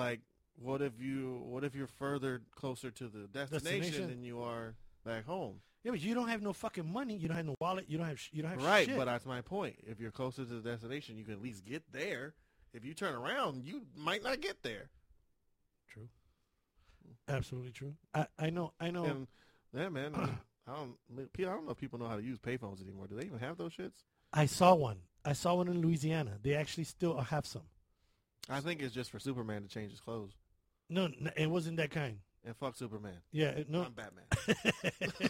What if you? What if you're further closer to the destination, Destination? than you are back home? Yeah, but you don't have no fucking money. You don't have no wallet. You don't have. Sh- you don't have Right, shit. but that's my point. If you're closer to the destination, you can at least get there. If you turn around, you might not get there. True. Absolutely true. I, I know. I know. And yeah, man, I don't. I don't know if people know how to use payphones anymore. Do they even have those shits? I saw one. I saw one in Louisiana. They actually still have some. I think it's just for Superman to change his clothes. No, no it wasn't that kind. And fuck Superman. Yeah, it- no, I'm Batman.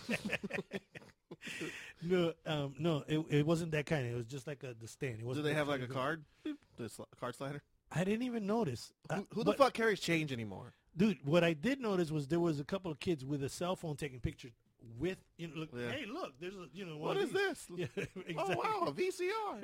no, um, no. It, it wasn't that kind. It was just like a the stand. It Do wasn't they that have like kind a of- card? The sl- card slider? I didn't even notice. Who, I- who the but- fuck carries change anymore? dude? What I did notice was there was a couple of kids with a cell phone taking pictures with. You know, look, Yeah. hey, look, there's a you know. One What of is these. this? Yeah, exactly. Oh wow, a V C R.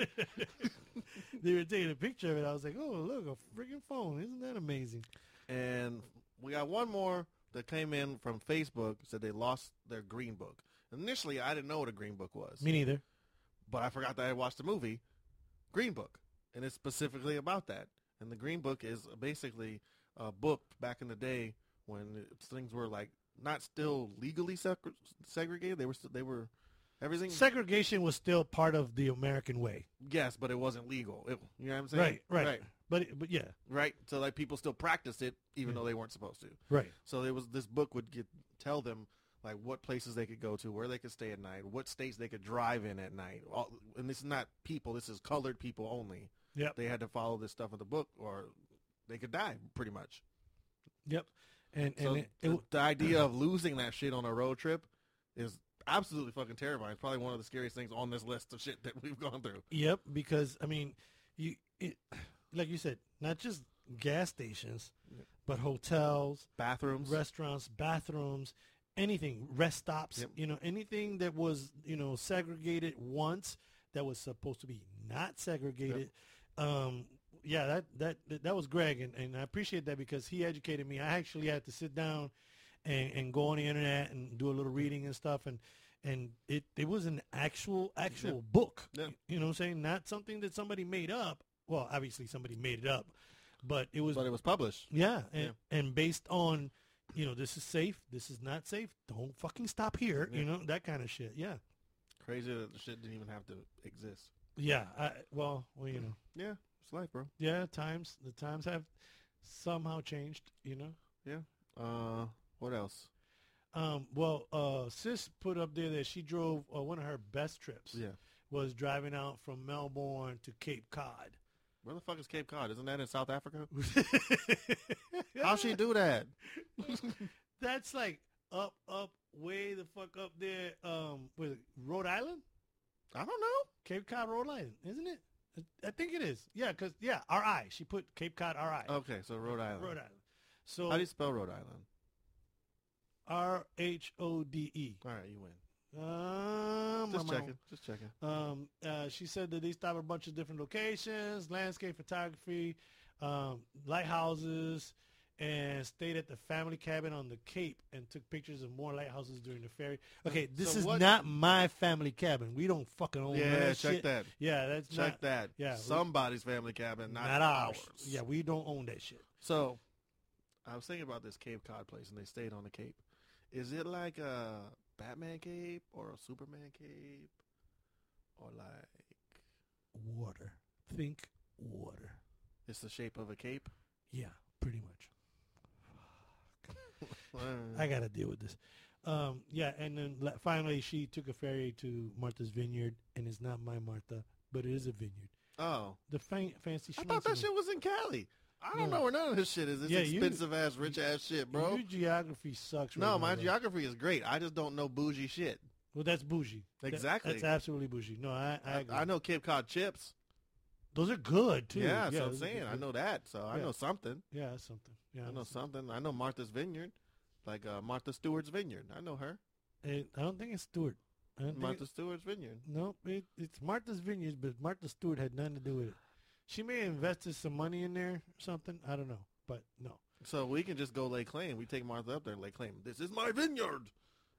They were taking a picture of it. I was like, oh, look, a freaking phone. Isn't that amazing? And we got one more that came in from Facebook. Said they lost their green book. Initially, I didn't know what a green book was, Me neither. but I forgot that I watched the movie Green Book, and it's specifically about that. And the Green Book is basically a book back in the day when it, things were like not still legally seg- segregated. They were st- they were everything. Segregation was still part of the American way. Yes, but it wasn't legal. It, you know what I'm saying? Right, right, right, But it- but yeah, right. So like people still practiced it even Yeah. though they weren't supposed to. right. So there was this book would get tell them like what places they could go to, where they could stay at night, what states they could drive in at night. All, and this is not people; this is colored people only. Yep. They had to follow this stuff in the book, or they could die, pretty much. Yep. And and So it, the, it, the idea of losing that shit on a road trip is absolutely fucking terrifying. It's probably one of the scariest things on this list of shit that we've gone through. yep. Because I mean, you it, like you said, not just gas stations, but hotels, Bathrooms, restaurants, bathrooms, anything, rest stops. Yep. You know, anything that was you know segregated once that was supposed to be not segregated. Um, yeah, that, that that that was Greg, and, and I appreciate that because he educated me. I actually had to sit down and, and go on the internet and do a little reading and stuff, and and it, it was an actual actual Yeah. book. Yeah. You know what I'm saying? Not something that somebody made up. Well, obviously somebody made it up, but it was but it was published. yeah, and, and based on, you know, this is safe, this is not safe, don't fucking stop here, Yeah. you know, that kind of shit. Yeah. Crazy that the shit didn't even have to exist. Yeah. I, well, well, you know, Yeah, it's life, bro. yeah, times, the times have somehow changed, you know. Yeah. Uh, what else? Um, well, uh, Sis put up there that she drove, uh, one of her best trips Yeah. was driving out from Melbourne to Cape Cod. Where the fuck is Cape Cod? Isn't that in South Africa? How she do that? That's like up, up, way the fuck up there, um, with Rhode Island? I don't know. Cape Cod, Rhode Island, isn't it? I- I think it is. Yeah, because, yeah, R I. She put Cape Cod R I. Okay, so Rhode Island. Rhode Island. So How do you spell Rhode Island? R H O D E. All right, you win. Um, Just um, checking. Just checking. Um, uh, she said that they stopped at a bunch of different locations, landscape photography, um, lighthouses, and stayed at the family cabin on the Cape and took pictures of more lighthouses during the ferry. Okay, this So is what- not my family cabin. We don't fucking own Yeah, that check shit. that. Yeah, that's Check not, that. yeah, we- Somebody's family cabin, not, not ours. ours. Yeah, we don't own that shit. So, I was thinking about this Cape Cod place, and they stayed on the Cape. Is it like a Batman Cape or a Superman Cape, or like Water. Think water. it's the shape of a cape? Yeah, pretty much. Uh, I got to deal with this. Um, yeah, and then la- finally she took a ferry to Martha's Vineyard, and it's not my Martha, but it is a vineyard. oh, The fa- fancy I thought schmancy that one. shit was in Cali. I don't No. know where none of this shit is. It's Yeah, you- expensive ass, rich ass shit, bro. Your geography sucks. Right No, now, my bro. geography is great. I just don't know bougie shit. Well, that's bougie. That- Exactly. that's absolutely bougie. No, I I, I, agree. I know Cape Cod chips. Those are good too. Yeah, that's what I'm those are saying. good. I know that, so I Yeah. know something. Yeah, that's something. Yeah, I know that's- something. I know Martha's Vineyard, like uh, Martha Stewart's Vineyard. I know her. It, I don't think it's Stewart. I don't think Martha it, Stewart's Vineyard. no, it, it's Martha's Vineyards, but Martha Stewart had nothing to do with it. She may have invested some money in there or something. I don't know, but no. So we can just go lay claim. We take Martha up there and lay claim. This is my vineyard,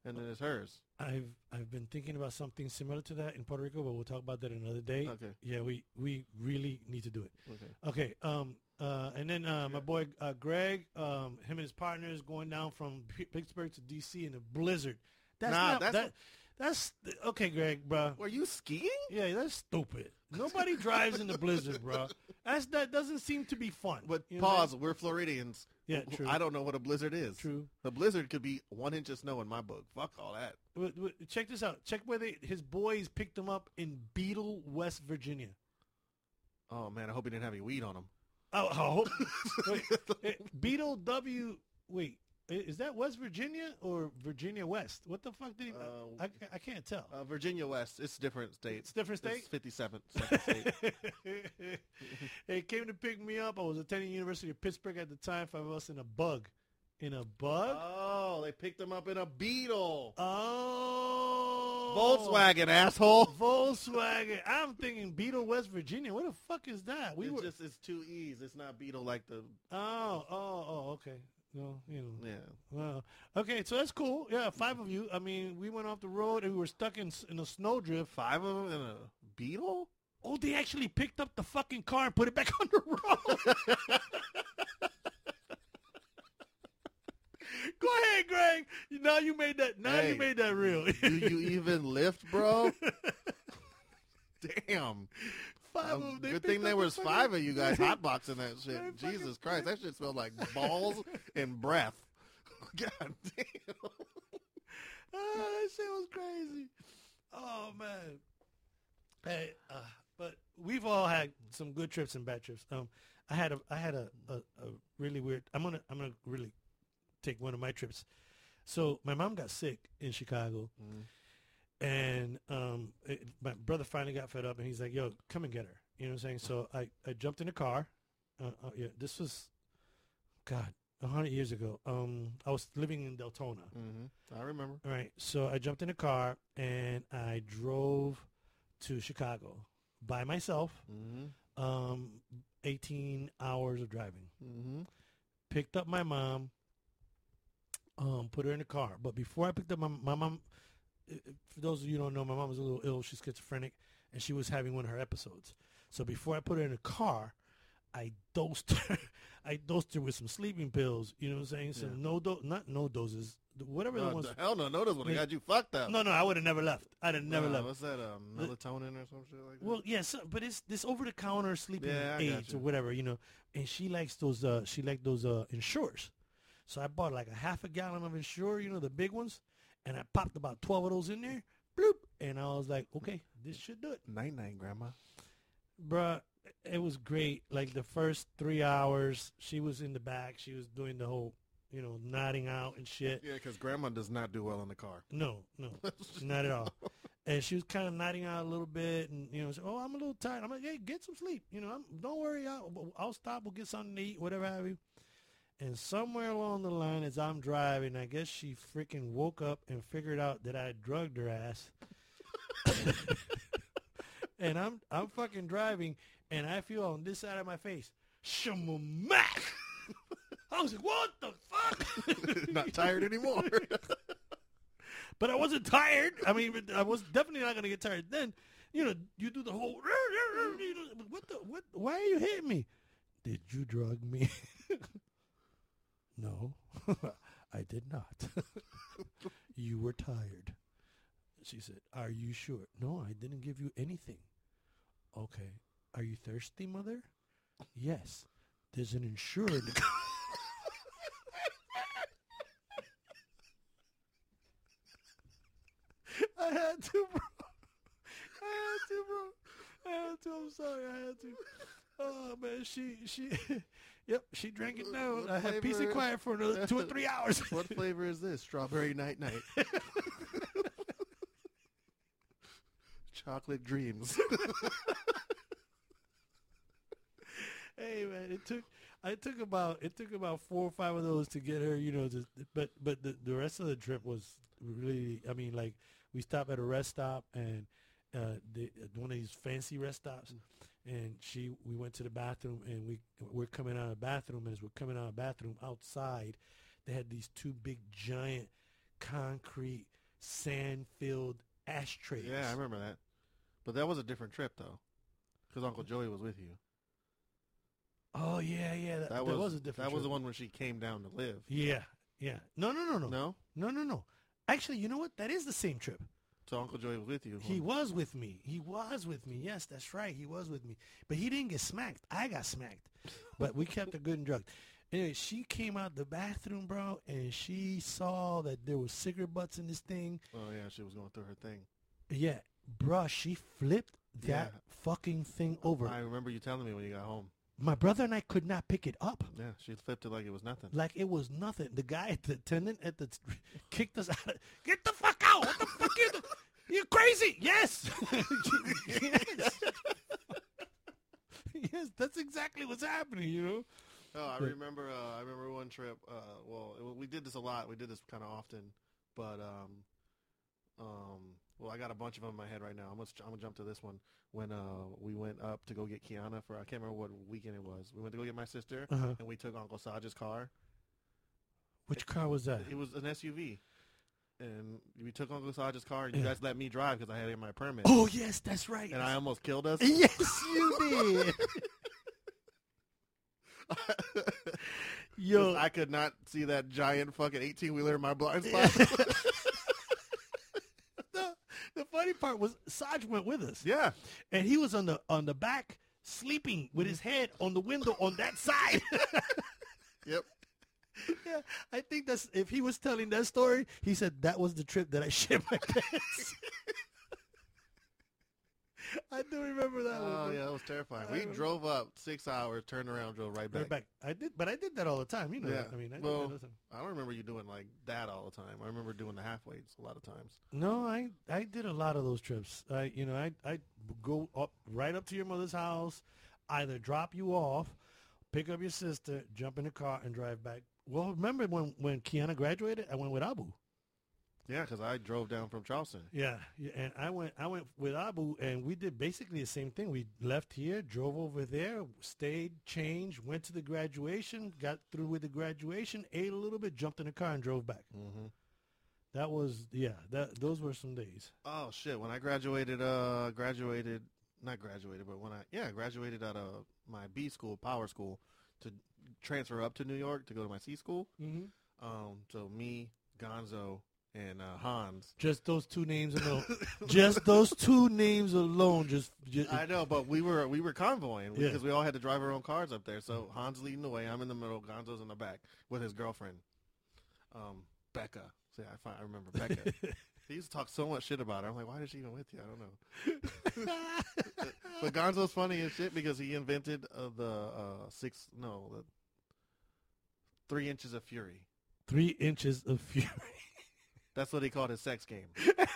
and then it's hers. I've I've been thinking about something similar to that in Puerto Rico, but we'll talk about that another day. Okay. Yeah, we, we really need to do it. Okay. Okay. Um. Uh. And then uh, my boy uh, Greg, um, him and his partners going down from P- Pittsburgh to D C in a blizzard. That's Nah, not that's that. That's okay, Greg, bro. Were you skiing? Yeah, that's stupid. Nobody drives in the blizzard, bro. That's that doesn't seem to be fun. But You know what I'm pause. We're Floridians. Yeah, Who- true. I don't know what a blizzard is. True. A blizzard could be one inch of snow in my book. Fuck all that. Wait, wait, check this out. Check where they, his boys picked him up in Beetle, West Virginia. Oh man, I hope he didn't have any weed on him. Oh, I hope. Wait, eh, Beetle W. Wait, i- is that West Virginia or Virginia West? What the fuck did he? Uh, I, I can't tell. Uh, Virginia West. It's different states. It's different state? It's fifty-seventh second state. They came to pick me up. I was attending University of Pittsburgh at the time. Five of us in a bug. In a bug? Oh, they picked him up in a Beetle. Oh. Volkswagen, asshole. Volkswagen. I'm thinking Beetle, West Virginia. What the fuck is that? We it's were. just it's two E's. It's not Beetle like the Oh, oh, oh. Okay. No, you know. yeah. Well, okay, so that's cool. Yeah, five of you. I mean, we went off the road and we were stuck in s- in a snowdrift. Five of them in a Beetle. Oh, they actually picked up the fucking car and put it back on the road. Go ahead, Greg. Now you made that. Now Hey, you made that real. Do you even lift, bro? Damn. Five Um, of them. They good picked thing up there the was fucking- five of you guys hotboxing that They shit. fucking- Jesus Christ, that shit smelled like balls and breath. God damn. Ah, that shit was crazy. Oh man. Hey, uh, but we've all had some good trips and bad trips. Um, I had a I had a, a, a really weird. I'm gonna I'm gonna really take one of my trips. So my mom got sick in Chicago, Mm. and um, it, my brother finally got fed up, and he's like, "Yo, come and get her." You know what I'm saying? So I, I jumped in the car. Uh, uh, yeah, this was, God, a hundred years ago. Um, I was living in Deltona. Mm-hmm. I remember. All right, so I jumped in a car and I drove to Chicago by myself. Mm-hmm. Um, eighteen hours of driving. Mm-hmm. Picked up my mom. Um, put her in the car. But before I picked up my, my mom, i- i- for those of you who don't know, my mom was a little ill. She's schizophrenic, and she was having one of her episodes. So before I put her in the car, I dosed her. I dosed her with some sleeping pills. You know what I'm saying? Some Yeah. no do, not no doses. Whatever the Oh, ones. the hell no, notice when Yeah. I got you fucked up. No, no, I would have never left. I'd have never Uh, left. What's that? Um, melatonin or some shit like that? Well, yes, but it's this over the counter sleeping Yeah, I got aids you. or whatever, you know. And she likes those. Uh, she liked those uh, Ensures. So I bought like a half a gallon of Ensure, you know, the big ones, and I popped about twelve of those in there. Bloop, and I was like, okay, this should do it, night night, grandma. bruh. It was great. Like the first three hours, she was in the back. She was doing the whole, you know, nodding out and shit. Yeah, because grandma does not do well in the car. No, no, not at all. And she was kind of nodding out a little bit, and you know, said, "Oh, I'm a little tired." I'm like, "Hey, get some sleep. You know, I'm, don't worry. I'll, I'll stop. We'll get something to eat, whatever have you." And somewhere along the line, as I'm driving, I guess she freaking woke up and figured out that I drugged her ass. And I'm I'm fucking driving, and I feel on this side of my face, shamamak. I was like, "What the fuck?" Not tired anymore. But I wasn't tired. I mean, I was definitely not gonna get tired. Then, you know, you do the whole. You know, what the what? Why are you hitting me? Did you drug me? No, I did not. You were tired. She said, "Are you sure?" No, I didn't give you anything. Okay. Are you thirsty, mother? Yes. There's an insured. I had to, bro. I had to, bro. I had to. I'm sorry. I had to. Oh man, she she, yep, she drank it down. What I had peace and flavor? quiet for another two or three hours. What flavor is this? Strawberry night night. Chocolate dreams. Hey man, it took I took about it took about four or five of those to get her, you know. To, but but the the rest of the trip was really. I mean, like we stopped at a rest stop and uh, the, one of these fancy rest stops, and she we went to the bathroom and we we're coming out of the bathroom, and as we're coming out of the bathroom outside, they had these two big giant concrete sand-filled ashtrays. Yeah, I remember that. But that was a different trip though, because Uncle Joey was with you. Oh yeah, yeah. That, That that was, was a different. That trip. was the one when she came down to live. Yeah, yeah. No, no, no, no, No. no, no, no. Actually, you know what? That is the same trip. So Uncle Joey was with you. He was with me. He was with me. Yes, that's right. He was with me. But he didn't get smacked. I got smacked. But we kept her good and drugged. Anyway, she came out the bathroom, bro, and she saw that there was cigarette butts in this thing. Oh yeah, she was going through her thing. Yeah, bro, she flipped that Yeah. fucking thing over. I remember you telling me when you got home. My brother and I could not pick it up. Yeah, she flipped it like it was nothing. Like it was nothing. The guy at the attendant at the kicked us out. Get the fuck out! What the fuck you? Do? You crazy? Yes. Yes. Yes, that's exactly what's happening. You know. Oh, I But- remember. Uh, I remember one trip. Uh, well, it, we did this a lot. We did this kind of often, but um, um, well, I got a bunch of them in my head right now. I'm gonna, I'm gonna jump to this one. When uh, we went up to go get Kiana for, I can't remember what weekend it was. We went to go get my sister, Uh-huh. and we took Uncle Saj's car. Which car was that? It was an S U V, and we took Uncle Saj's car, and you Yeah. guys let me drive because I had to get my permit. Oh yes, that's right. And I almost killed us. Yes, you did. Yo, I could not see that giant fucking eighteen wheeler in my blind spot. the, the funny part was Saj went with us. Yeah. And he was on the on the back sleeping with his head on the window on that side. Yep. Yeah, I think that's if he was telling that story, he said that was the trip that I shit my pants. I do remember that one. Oh bro. yeah, that was terrifying. I We remember. drove up six hours, turned around, drove right back. Right back. I did, but I did that all the time. You know, Yeah. that. I mean, I did Well, that all the time. I don't remember you doing like that all the time. I remember doing the halfways a lot of times. No, I I did a lot of those trips. I you know I I go up right up to your mother's house, either drop you off, pick up your sister, jump in the car, and drive back. Well, remember when when Kiana graduated? I went with Abu. Yeah, because I drove down from Charleston. Yeah, yeah, and I went I went with Abu, and we did basically the same thing. We left here, drove over there, stayed, changed, went to the graduation, got through with the graduation, ate a little bit, jumped in the car, and drove back. Mm-hmm. That was yeah. That those were some days. Oh shit! When I graduated, uh, graduated, not graduated, but when I yeah graduated out of my B school, Power School, to transfer up to New York to go to my C school. Mm-hmm. Um, so me, Gonzo, and uh, Hans. Just those two names alone. Just those two names alone. Just, just I know, but we were we were convoying Yeah. because we all had to drive our own cars up there. So Hans leading the way, I'm in the middle, Gonzo's in the back with his girlfriend, um, Becca. See, I find, I remember Becca. He used to talk so much shit about her. I'm like, why is she even with you? I don't know. But Gonzo's funny as shit because he invented uh, the uh, six no the three inches of fury. three inches of fury. That's what he called his sex game.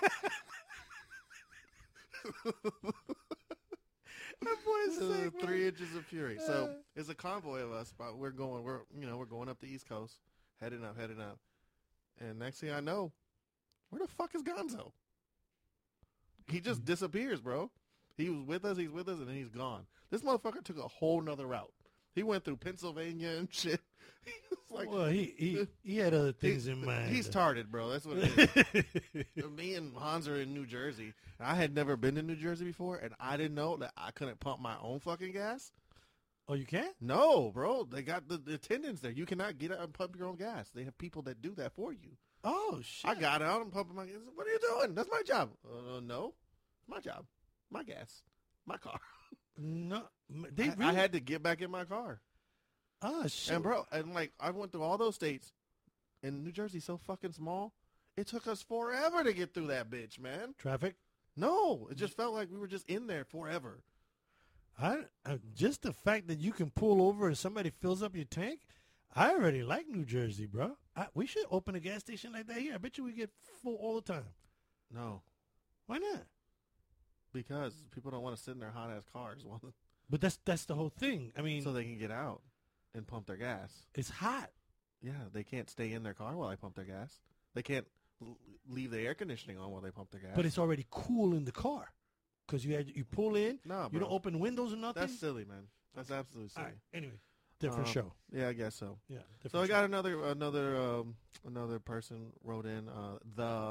That boy is Uh, sick, man. three inches of fury. So it's a convoy of us, but we're going. We're you know we're going up the East Coast, heading up, heading up, and next thing I know, where the fuck is Gonzo? He just disappears, bro. He was with us, he's with us, and then he's gone. This motherfucker took a whole nother route. He went through Pennsylvania and shit. He was like, well, he, he he had other things he- in mind. he's tarded, bro. That's what it is. Me and Hans are in New Jersey. I had never been to New Jersey before, and I didn't know that I couldn't pump my own fucking gas. Oh, you can't? No, bro. They got the, the attendants there. You cannot get out and pump your own gas. They have people that do that for you. Oh, shit. I got out and pumping my gas. What are you doing? That's my job. Uh, no, my job. My gas. My car. No, m- they I, really. I had to get back in my car. Oh, shit. And bro, and like I went through all those states, and New Jersey's so fucking small. It took us forever to get through that bitch, man. Traffic. No, it just felt like we were just in there forever. I, I just the fact that you can pull over and somebody fills up your tank. I already like New Jersey, bro. I, we should open a gas station like that here. I bet you we get full all the time. No, Why not? because people don't want to sit in their hot ass cars But that's that's the whole thing. I mean, so they can get out and pump their gas. it's hot. Yeah, they can't stay in their car while they pump their gas. They can't l- leave the air conditioning on while they pump their gas. But it's already cool in the car because you had you pull in. no, You bro. don't open windows or nothing. That's silly, man. That's absolutely All silly. right. Anyway, different Um, show. Yeah, I guess so. Yeah. So I different got another another um, another person wrote in uh, the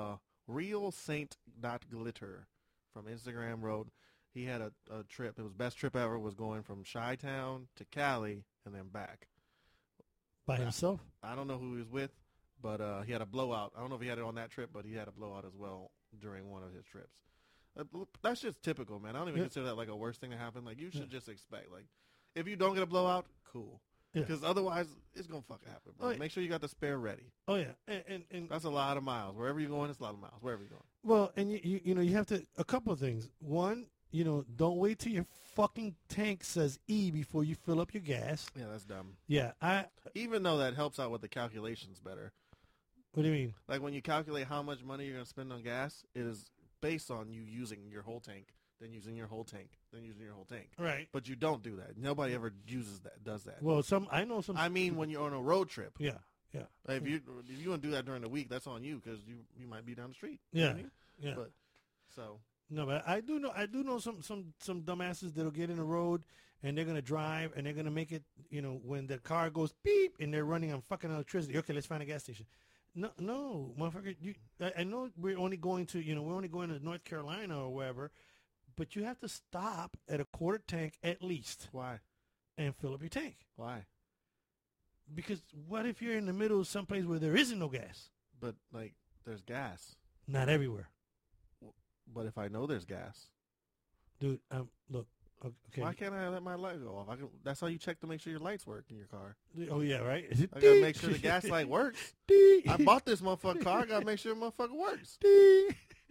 Real Saint dot glitter from Instagram wrote he had a, a trip. It was best trip ever. Was going from Chi-Town to Cali and then back. By himself? I don't know who he was with, but uh, he had a blowout. I don't know if he had it on that trip, but he had a blowout as well during one of his trips. Uh, that's just typical, man. I don't even Yeah. consider that like a worst thing to happen. Like, you should Yeah. just expect, like, if you don't get a blowout, cool. Yeah. Because otherwise, it's going to fucking happen, bro. Oh, yeah. Make sure you got the spare ready. Oh, yeah. And, and, and That's a lot of miles. Wherever you're going, it's a lot of miles. Wherever you're going. well, and you, you, you know, you have to, a couple of things. One, you know, don't wait till your fucking tank says E before you fill up your gas. Yeah, that's dumb. Yeah. I, Even though that helps out with the calculations better. what do you mean? Like, when you calculate how much money you're going to spend on gas, it is based on you using your whole tank, then using your whole tank, then using your whole tank. Right. But you don't do that. Nobody ever uses that, does that. Well, some, I know some. I mean, when you're on a road trip. yeah. Yeah. Like, if you if you want to do that during the week, that's on you because you, you might be down the street. You know Yeah. what I mean? Yeah. But so No, but I do know I do know some some some dumbasses that'll get in the road and they're gonna drive and they're gonna make it. You know, when the car goes beep and they're running on fucking electricity. Okay, let's find a gas station. No, no, motherfucker. You, I, I know we're only going to you know we're only going to North Carolina or wherever, but you have to stop at a quarter tank at least why and fill up your tank. why? Because what if you're in the middle of someplace where there isn't no gas? But like, there's gas. Not everywhere, But if I know there's gas, dude. Um, look. Okay. why can't I let my light go off? I can, that's how you check to make sure your lights work in your car. Oh yeah, right. I gotta make sure the gas light works. I bought this motherfucking car. I gotta make sure the motherfucker works. Ding.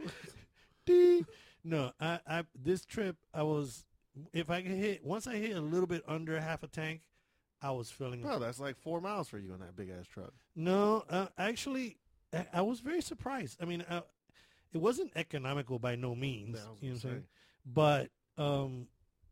Ding. No, I, I this trip I was if I could hit once I hit a little bit under half a tank, I was feeling Bro, that's like four miles for you in that big ass truck. No, uh, actually, I, I was very surprised. I mean, uh, it wasn't economical by no means. Yeah, I was you know what I'm gonna saying? But um,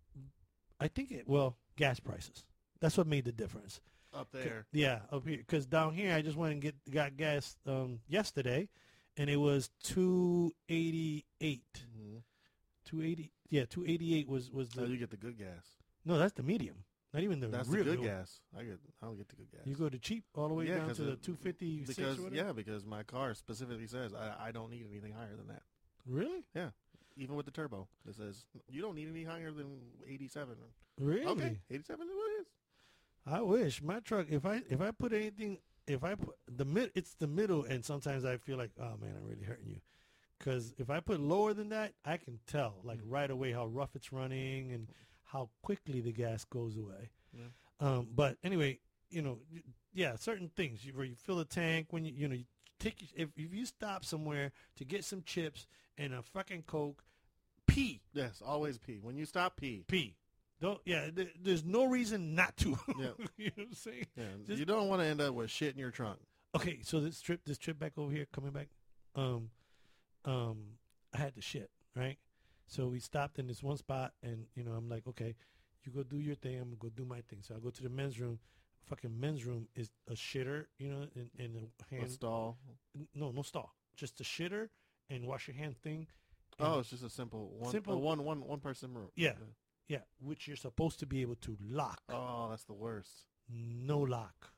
I think it well gas prices. That's what made the difference. Up there. Yeah, up here because down here I just went and get got gas um, yesterday, and it was two eighty eight. Mm-hmm. Two eighty. Yeah, two eighty eight was was the No, you get the good gas. no. That's the medium. Not even the That's real the good one. gas. I get. I don't get the good gas. You go to cheap all the way Yeah, down 'cause to the it- two fifty six. because or whatever? yeah, because my car specifically says I, I don't need anything higher than that. Really? Even with the turbo, it says you don't need any higher than eighty-seven. Really? Okay, eighty-seven is what it is. I wish my truck. If I if I put anything, if I put the mid, it's the middle, and sometimes I feel like, oh man, I'm really hurting you, because if I put lower than that, I can tell like right away how rough it's running and how quickly the gas goes away. Yeah. Um, but anyway, you know, y- yeah, certain things you, where you fill the tank when you you know you take your- if if you stop somewhere to get some chips and a fucking Coke, pee Yes, always pee. When you stop, pee. pee. Don't yeah. Th- there's no reason not to. Yeah. You know what I'm saying? Yeah, Just- you don't want to end up with shit in your trunk. Okay, so this trip, this trip back over here, coming back, um, um, I had to shit, right? So we stopped in this one spot, and you know, I'm like, okay, you go do your thing, I'm gonna go do my thing. So I go to the men's room. Fucking men's room is a shitter, you know, and, and a A hand. stall. No, no stall, just a shitter and wash your hand thing. and- Oh, it's just a simple one. Simple- a one, one, one person room. Yeah. yeah, which you're supposed to be able to lock. Oh, that's the worst. No lock.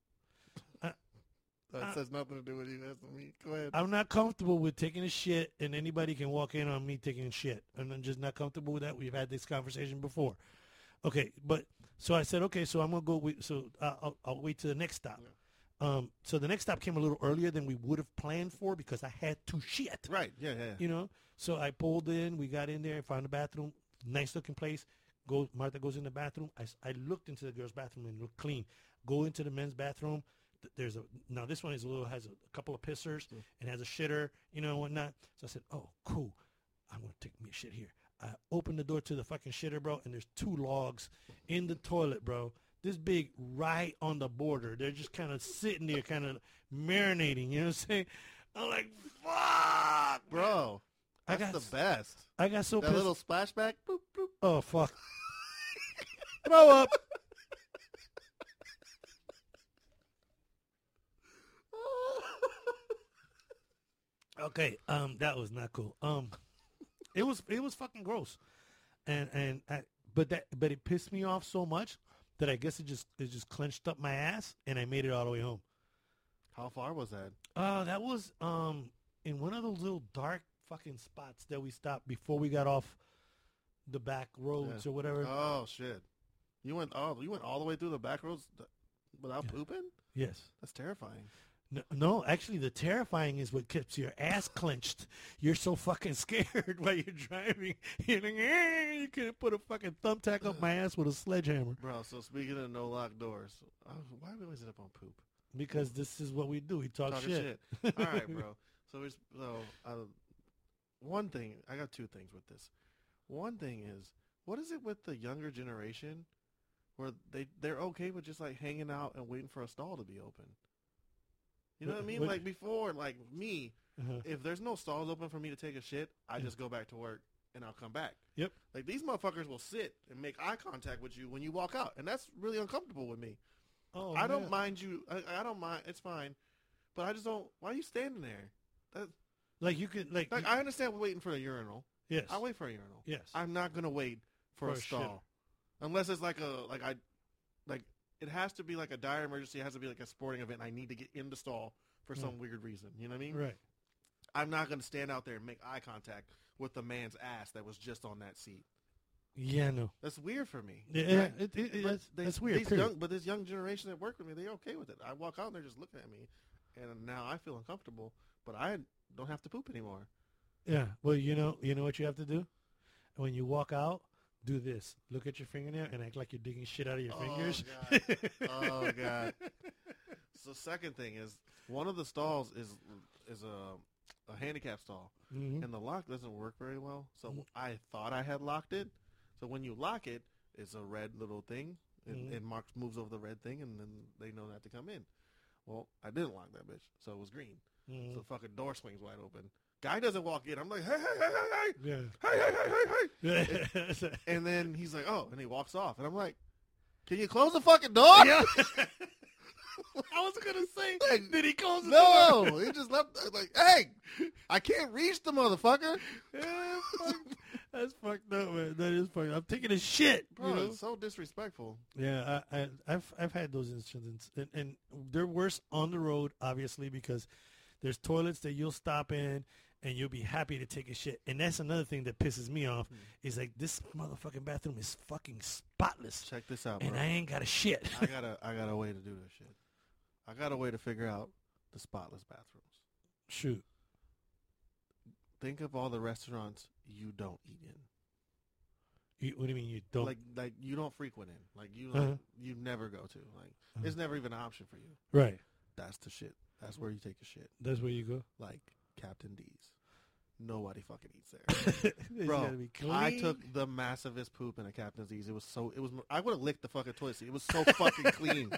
That Uh, says nothing to do with you. That's me. Go ahead. I'm not comfortable with taking a shit, and anybody can walk in on me taking a shit. And I'm just not comfortable with that. We've had this conversation before. Okay, but so I said, okay, so I'm gonna go. With, so uh, I'll, I'll wait to the next stop. Um, so the next stop came a little earlier than we would have planned for because I had to shit. Right. Yeah, yeah. You know, so I pulled in. We got in there, found a bathroom, nice looking place. Go, Martha goes in the bathroom. I, s- I looked into the girls' bathroom and looked clean. Go into the men's bathroom. Th- There's a now this one is a little has a, couple of pissers and has a shitter, you know, and whatnot. So I said, oh, cool. I'm gonna take me a shit here. I opened the door to the fucking shitter, bro, and there's two logs in the toilet, bro. This big, right on the border. They're just kind of sitting there, kind of marinating. You know what I'm saying? I'm like, fuck, Bro, I that's got the best. I got so That pissed. little splashback. Boop, boop. Oh fuck! Throw up. Okay, um, that was not cool. Um, it was it was fucking gross, and and I, but that but it pissed me off so much that I guess it just it just clenched up my ass, and I made it all the way home. How far was that? Uh, that was um in one of those little dark fucking spots that we stopped before we got off the back roads Yeah. or whatever. Oh shit! You went oh you went all the way through the back roads th- without Yeah. pooping? Yes. That's terrifying. No, no, actually, the terrifying is what keeps your ass clenched. You're so fucking scared while you're driving. You're like, eh, you can't put a fucking thumbtack up my ass with a sledgehammer. Bro, so speaking of no lock doors, uh, why we always end up on poop? Because this is what we do. We talk Talking shit. shit. All right, bro. So it's so uh, one thing. I got two things with this. One thing is, what is it with the younger generation, where they they're okay with just like hanging out and waiting for a stall to be open? You know what I mean? What- Like before, like me, Uh-huh. if there's no stalls open for me to take a shit, I just go back to work and I'll come back. Yep. Like these motherfuckers will sit and make eye contact with you when you walk out, and that's really uncomfortable with me. Oh, I don't man. mind you. I, I don't mind. It's fine, but I just don't. Why are you standing there? That, Like you could, like, like you- I understand waiting for a urinal. yes, I wait for a urinal. yes. I'm not gonna wait for, For a a stall, unless it's like a like I like it has to be like a dire emergency. It has to be like a sporting event. I need to get in the stall for Mm. some weird reason. You know what I mean? Right. I'm not gonna stand out there and make eye contact with the man's ass that was just on that seat. Yeah, no. That's weird for me. Yeah, Right? it, it, it, But that's, they- that's weird. These period. young, but this young generation that work with me, they're okay with it. I walk out and they're just looking at me, and now I feel uncomfortable. But I don't have to poop anymore. Yeah. Well, you know, you know what you have to do when you walk out. Do this. Look at your fingernail and act like you're digging shit out of your Oh, fingers. God. Oh god. So second thing is one of the stalls is is a a handicap stall, Mhm. and the lock doesn't work very well. So Mhm. I thought I had locked it. So when you lock it, it's a red little thing. It, Mhm. it marks moves over the red thing, and then they know not to come in. Well, I didn't lock that bitch, so it was green. Mhm. So the fucking door swings wide open. Guy doesn't walk in. I'm like, hey, hey, hey, hey, Yeah. hey, hey, hey, hey, hey. Yeah. And then he's like, oh, and he walks off. And I'm like, can you close the fucking door? Yeah. I was gonna say, Like, did he close the door? No, he just left. Like, hey, I can't reach the motherfucker. Yeah, fuck. That's fucked up, man. That is fucked up. I'm taking a shit. Bro, you know? it's so disrespectful. Yeah, I, I, I've I've had those incidents, and, and they're worse on the road, obviously, because there's toilets that you'll stop in and you'll be happy to take a shit, and that's another thing that pisses me off. Hmm. Is like this motherfucking bathroom is fucking spotless, Check this out, bro. and I ain't got a shit. I got a, I got a way to do this shit. I got a way to figure out the spotless bathrooms. Shoot, Think of all the restaurants you don't eat in. you, what do you mean you don't? Like, like you don't frequent in. Like you, like, Uh-huh. you never go to. Like, Uh-huh. it's never even an option for you. Right, That's the shit. That's where you take a shit. that's where you go. Like Captain D's. Nobody fucking eats there. It's Bro, gotta be clean. I took the massivest poop in a Captain D's. It was so. It was. I would have licked the fucking toilet seat. It was so fucking clean.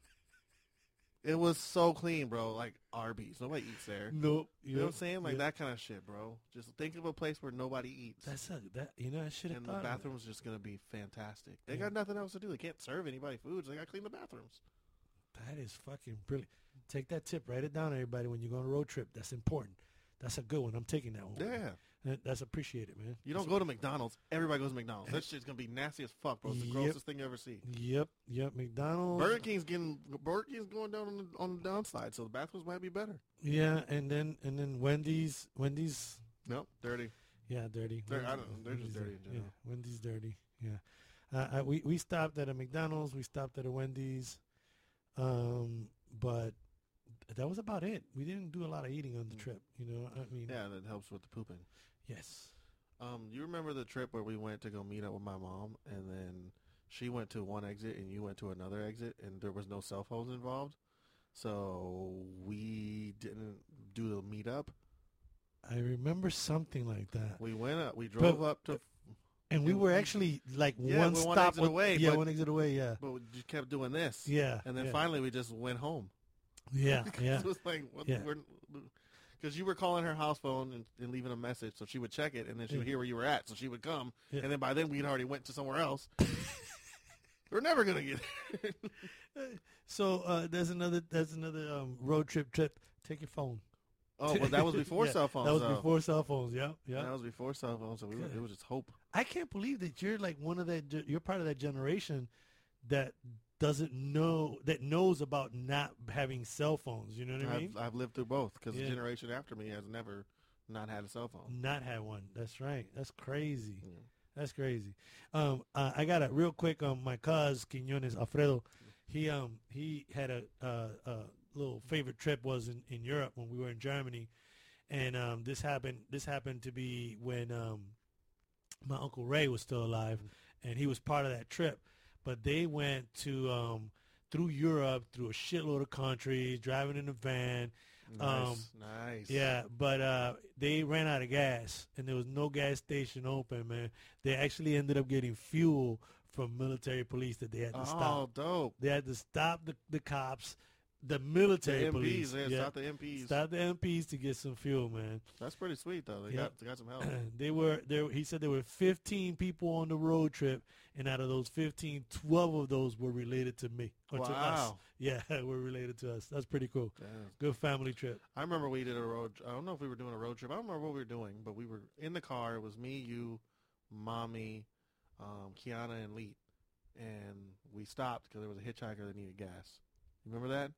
It was so clean, bro. Like Arby's. Nobody eats there. Nope. You know what I'm saying? Like yeah. that kind of shit, bro. Just think of a place where nobody eats. That's a that you know I should have and thought. the of that. bathroom's just gonna be fantastic. They Yeah. got nothing else to do. They can't serve anybody food. So they got to clean the bathrooms. That is fucking brilliant. Take that tip. Write it down, everybody. When you go on a road trip, that's important. That's a good one. I'm taking that one. Yeah. That- That's appreciated, man. You don't go to McDonald's. Everybody goes to McDonald's. That shit's gonna be nasty as fuck, bro. It's the Yep. grossest thing you ever see. Yep, yep. McDonald's. Burger King's getting Burger King's going down on the, on the downside, so the bathrooms might be better. Yeah, and then and then Wendy's. Wendy's. Nope, dirty. Yeah, dirty. They're- I Wendy's- don't know, they're just Wendy's dirty in Yeah, general. Wendy's dirty. Yeah. Uh, I, we we stopped at a McDonald's. We stopped at a Wendy's. Um, but that was about it. We didn't do a lot of eating on the Mm. trip. You know, I mean. Yeah, that helps with the pooping. Yes. Um, you remember the trip where we went to go meet up with my mom, and then she went to one exit and you went to another exit, and there was no cell phones involved, so we didn't do the meetup. I remember something like that. We went up. We drove up to, And we And were we- actually like Yeah, one we're one stop exit with- away, Yeah, but- one exit away. Yeah, but we just kept doing this. yeah. And then yeah. finally we just went home. yeah, yeah, It was like, what Yeah. because you were calling her house phone and, and leaving a message, so she would check it, and then she would Yeah. hear where you were at, so she would come, Yeah. and then by then we'd already went to somewhere else. We're never gonna get there. So uh, there's another there's another um, road trip trip. Take your phone. Oh, well, that was before Yeah, cell phones. That was though. before cell phones. Yeah, yeah. That was before cell phones, so we were, Good. it was just hope. I can't believe that you're like one of that. ge- You're part of that generation that doesn't know that knows about not having cell phones. You know what I mean? I've, I've lived through both because Yeah. the generation after me has never not had a cell phone. Not had one. That's right. That's crazy. Yeah. That's crazy. Um, uh, I got a real quick. Um, my cuz Quiñones Alfredo, he um he had a, uh, a little favorite trip was in, in Europe when we were in Germany, and um this happened. This happened to be when um my Uncle Ray was still alive, and he was part of that trip. But they went to um through Europe, through a shitload of countries, driving in a van. Nice, Um, nice. Yeah, but uh, they ran out of gas, and there was no gas station open, man. They actually ended up getting fuel from military police that they had to Oh, stop. dope. They had to stop the, the cops, the military The M Ps, police. yeah, yeah. stop the M Ps. Stop the M Ps to get some fuel, man. That's pretty sweet though. They Yeah. got they got some help. they were there. He said there were fifteen people on the road trip, and out of those fifteen, twelve of those were related to me or to us. Wow. Yeah, were related to us. That's pretty cool. Damn. Good family trip. I remember we did a road. I don't know if we were doing a road trip. I don't remember what we were doing, but we were in the car. It was me, you, mommy, um, Kiana, and Leet, and we stopped because there was a hitchhiker that needed gas. You remember that?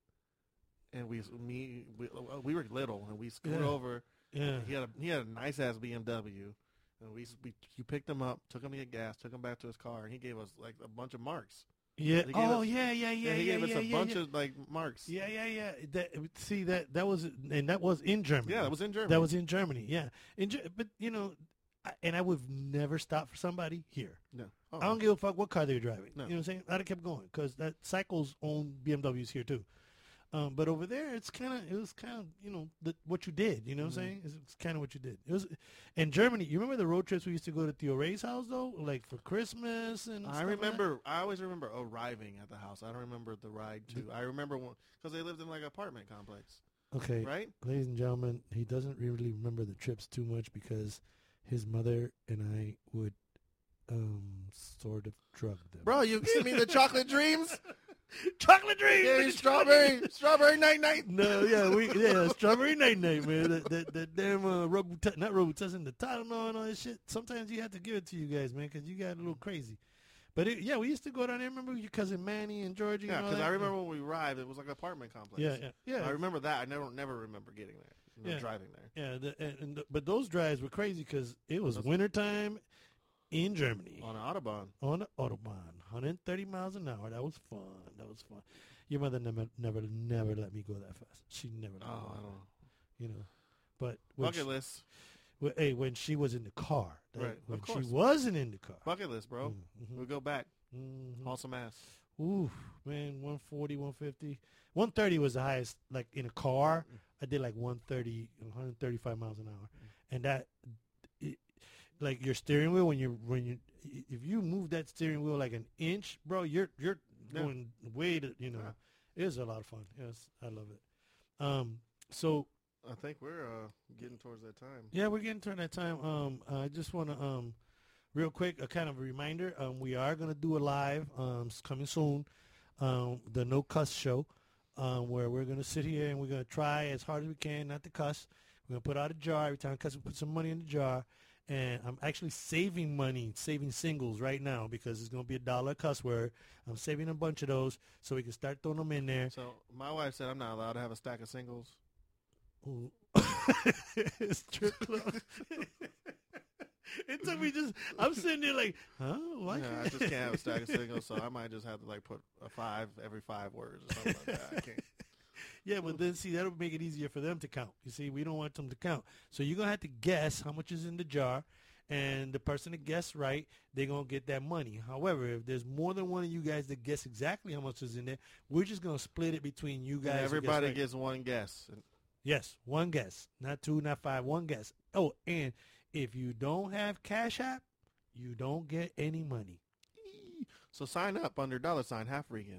And we, me, we, we were little, and we scooted Yeah. over. Yeah. He had a he had a nice ass B M W, and we we you picked him up, took him to get gas, took him back to his car, and he gave us like a bunch of marks. Yeah. He gave Oh, us- yeah, yeah, yeah, Yeah, he yeah, gave us yeah, a yeah, bunch yeah. of like marks. Yeah, yeah, yeah. That see that that was and that was in Germany. Yeah, that was in Germany. That was in Germany. Yeah, in Ge- but you know, I, and I would never stop for somebody here. No. Oh, I don't give a fuck what car they're driving. No. You know what I'm saying? I'd have kept going because that Cycles own B M Ws here too. Um, but over there, it's kind of it was kind of you know the, what you did. You know what I'm Mhm. saying? It's, it's kind of what you did. It was in Germany. You remember the road trips we used to go to Theo Ray's house though, like for Christmas and. I stuff like that? remember. I always remember arriving at the house. I don't remember the ride to. I remember because they lived in like an apartment complex, Okay, right? ladies and gentlemen, he doesn't really remember the trips too much because his mother and I would um sort of drug them. Bro, you gave me the chocolate dreams. Chocolate dreams. Yeah, strawberry, strawberry night night. No, yeah, we yeah, strawberry night night, man. That that, that damn uh, Robitussin, not Robitussin, the Tylenol and all that shit. Sometimes you have to give it to you guys, man, because you got a little crazy. But it, yeah, we used to go down there. Remember your cousin Manny and Georgie? Yeah, and all because that? I remember when we arrived, it was like an apartment complex. Yeah, yeah, yeah. I remember that. I never never remember getting there, you know, Yeah. driving there Yeah, the, and, and the, but those drives were crazy because it was Those- wintertime in Germany. on an autobahn. On the Autobahn, one hundred thirty miles an hour. That was fun. That was fun. Your mother never, never, never let me go that fast. She never. Let me Oh, go I that don't know. fast, You know, but when Bucket she, list, when, hey, when she was in the car, that- Right, of When she course. wasn't in the car, bucket list, bro. Mhm, We'll go back. mhm. Haul some ass. Ooh, man, one forty, one fifty. one thirty was the highest, like in a car. I did like one thirty, one thirty-five miles an hour. And that, it, like your steering wheel, when you when you, if you move that steering wheel like an inch, bro, you're you're Yeah. going way to, you know, Yeah. it was a lot of fun. Yes, I love it. Um, so I think we're uh, getting towards that time. yeah, we're getting to that time. Um, I just want to, um, real quick, a kind of a reminder. Um, we are gonna do a live, um, s- coming soon, um, the No Cuss Show, um, where we're gonna sit here and we're gonna try as hard as we can not to cuss. We're gonna put out a jar every time, cuss. We put some money in the jar, and I'm actually saving money, saving singles right now because it's gonna be a dollar cuss word. I'm saving a bunch of those so we can start throwing them in there. So my wife said I'm not allowed to have a stack of singles. Ooh. Strip club. It took me just. I'm sitting there like, huh? Why? Yeah, I just can't have a stack of singles, so I might just have to like put a five every five words or something like that. I can't. Yeah, but then see that'll make it easier for them to count. You see, we don't want them to count, so you're gonna have to guess how much is in the jar, and the person that guessed right, they're gonna get that money. However, if there's more than one of you guys that guess exactly how much is in there, we're just gonna split it between you guys. And who guessed everybody right. gets one guess. Yes, one guess, not two, not five, one guess. Oh, and if you don't have Cash App, you don't get any money. So sign up under dollar sign half Regan.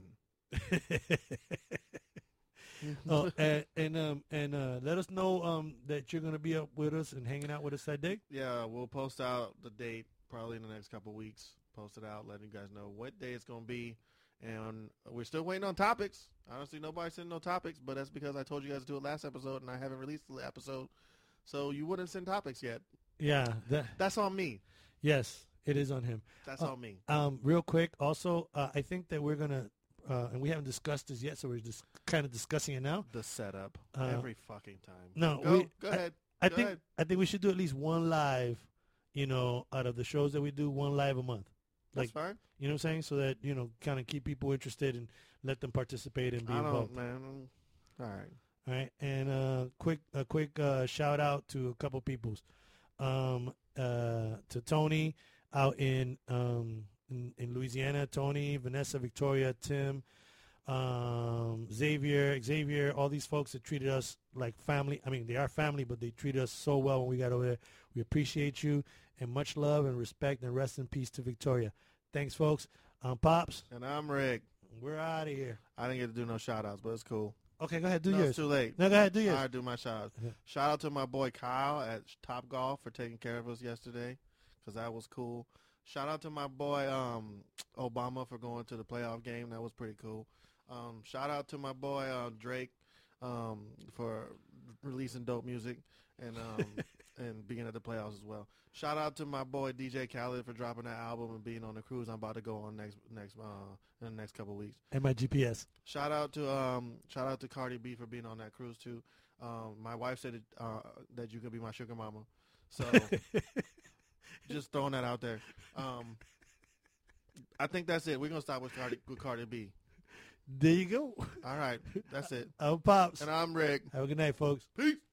Oh, and and um and uh, let us know um that you're gonna be up with us and hanging out with us that day. Yeah, we'll post out the date probably in the next couple of weeks. Post it out, letting you guys know what day it's going to be. And we're still waiting on topics. Honestly, nobody sent no topics, but that's because I told you guys to do it last episode, and I haven't released the episode. So you wouldn't send topics yet. Yeah, that, That's on me. yes, it is on him. That's Uh, on me. Um, real quick, also, uh, I think that we're gonna uh, and we haven't discussed this yet, so we're just kind of discussing it now. The setup Uh, every fucking time. No, Go, we, go I- ahead. I Go think ahead. I think we should do at least one live, you know, out of the shows that we do, one live a month. That's like, fine. You know what I'm saying? So that, you know, kind of keep people interested and let them participate and be I involved. don't, man. All right. All right, and uh, quick a quick uh, shout out to a couple peoples, um, uh, to Tony out in, um, in in Louisiana, Tony, Vanessa, Victoria, Tim, um, Xavier, Xavier, all these folks that treated us like family. I mean, they are family, but they treated us so well when we got over there. We appreciate you, and much love and respect, and rest in peace to Victoria. Thanks, folks. Um, Pops, And I'm Rick. we're out of here. I didn't get to do no shout outs, but it's cool. Okay, go ahead, do no, yours. It's too late. No, go ahead, do yours. All right, do my shout outs. Yeah. Shout out to my boy Kyle at Top Golf for taking care of us yesterday, because that was cool. Shout out to my boy um, Obama for going to the playoff game. That was pretty cool. Um, shout out to my boy uh, Drake um, for releasing dope music and um, and being at the playoffs as well. Shout out to my boy D J Khaled for dropping that album and being on the cruise I'm about to go on next next uh, in the next couple of weeks. And my G P S. Shout out to um, shout out to Cardi B for being on that cruise too. Um, my wife said it, uh, that you could be my sugar mama, so just throwing that out there. Um, I think that's it. We're gonna stop with Cardi with Cardi B. There you go. All right, that's it. I'm Pops. And I'm Rick. Have a good night, folks. Peace.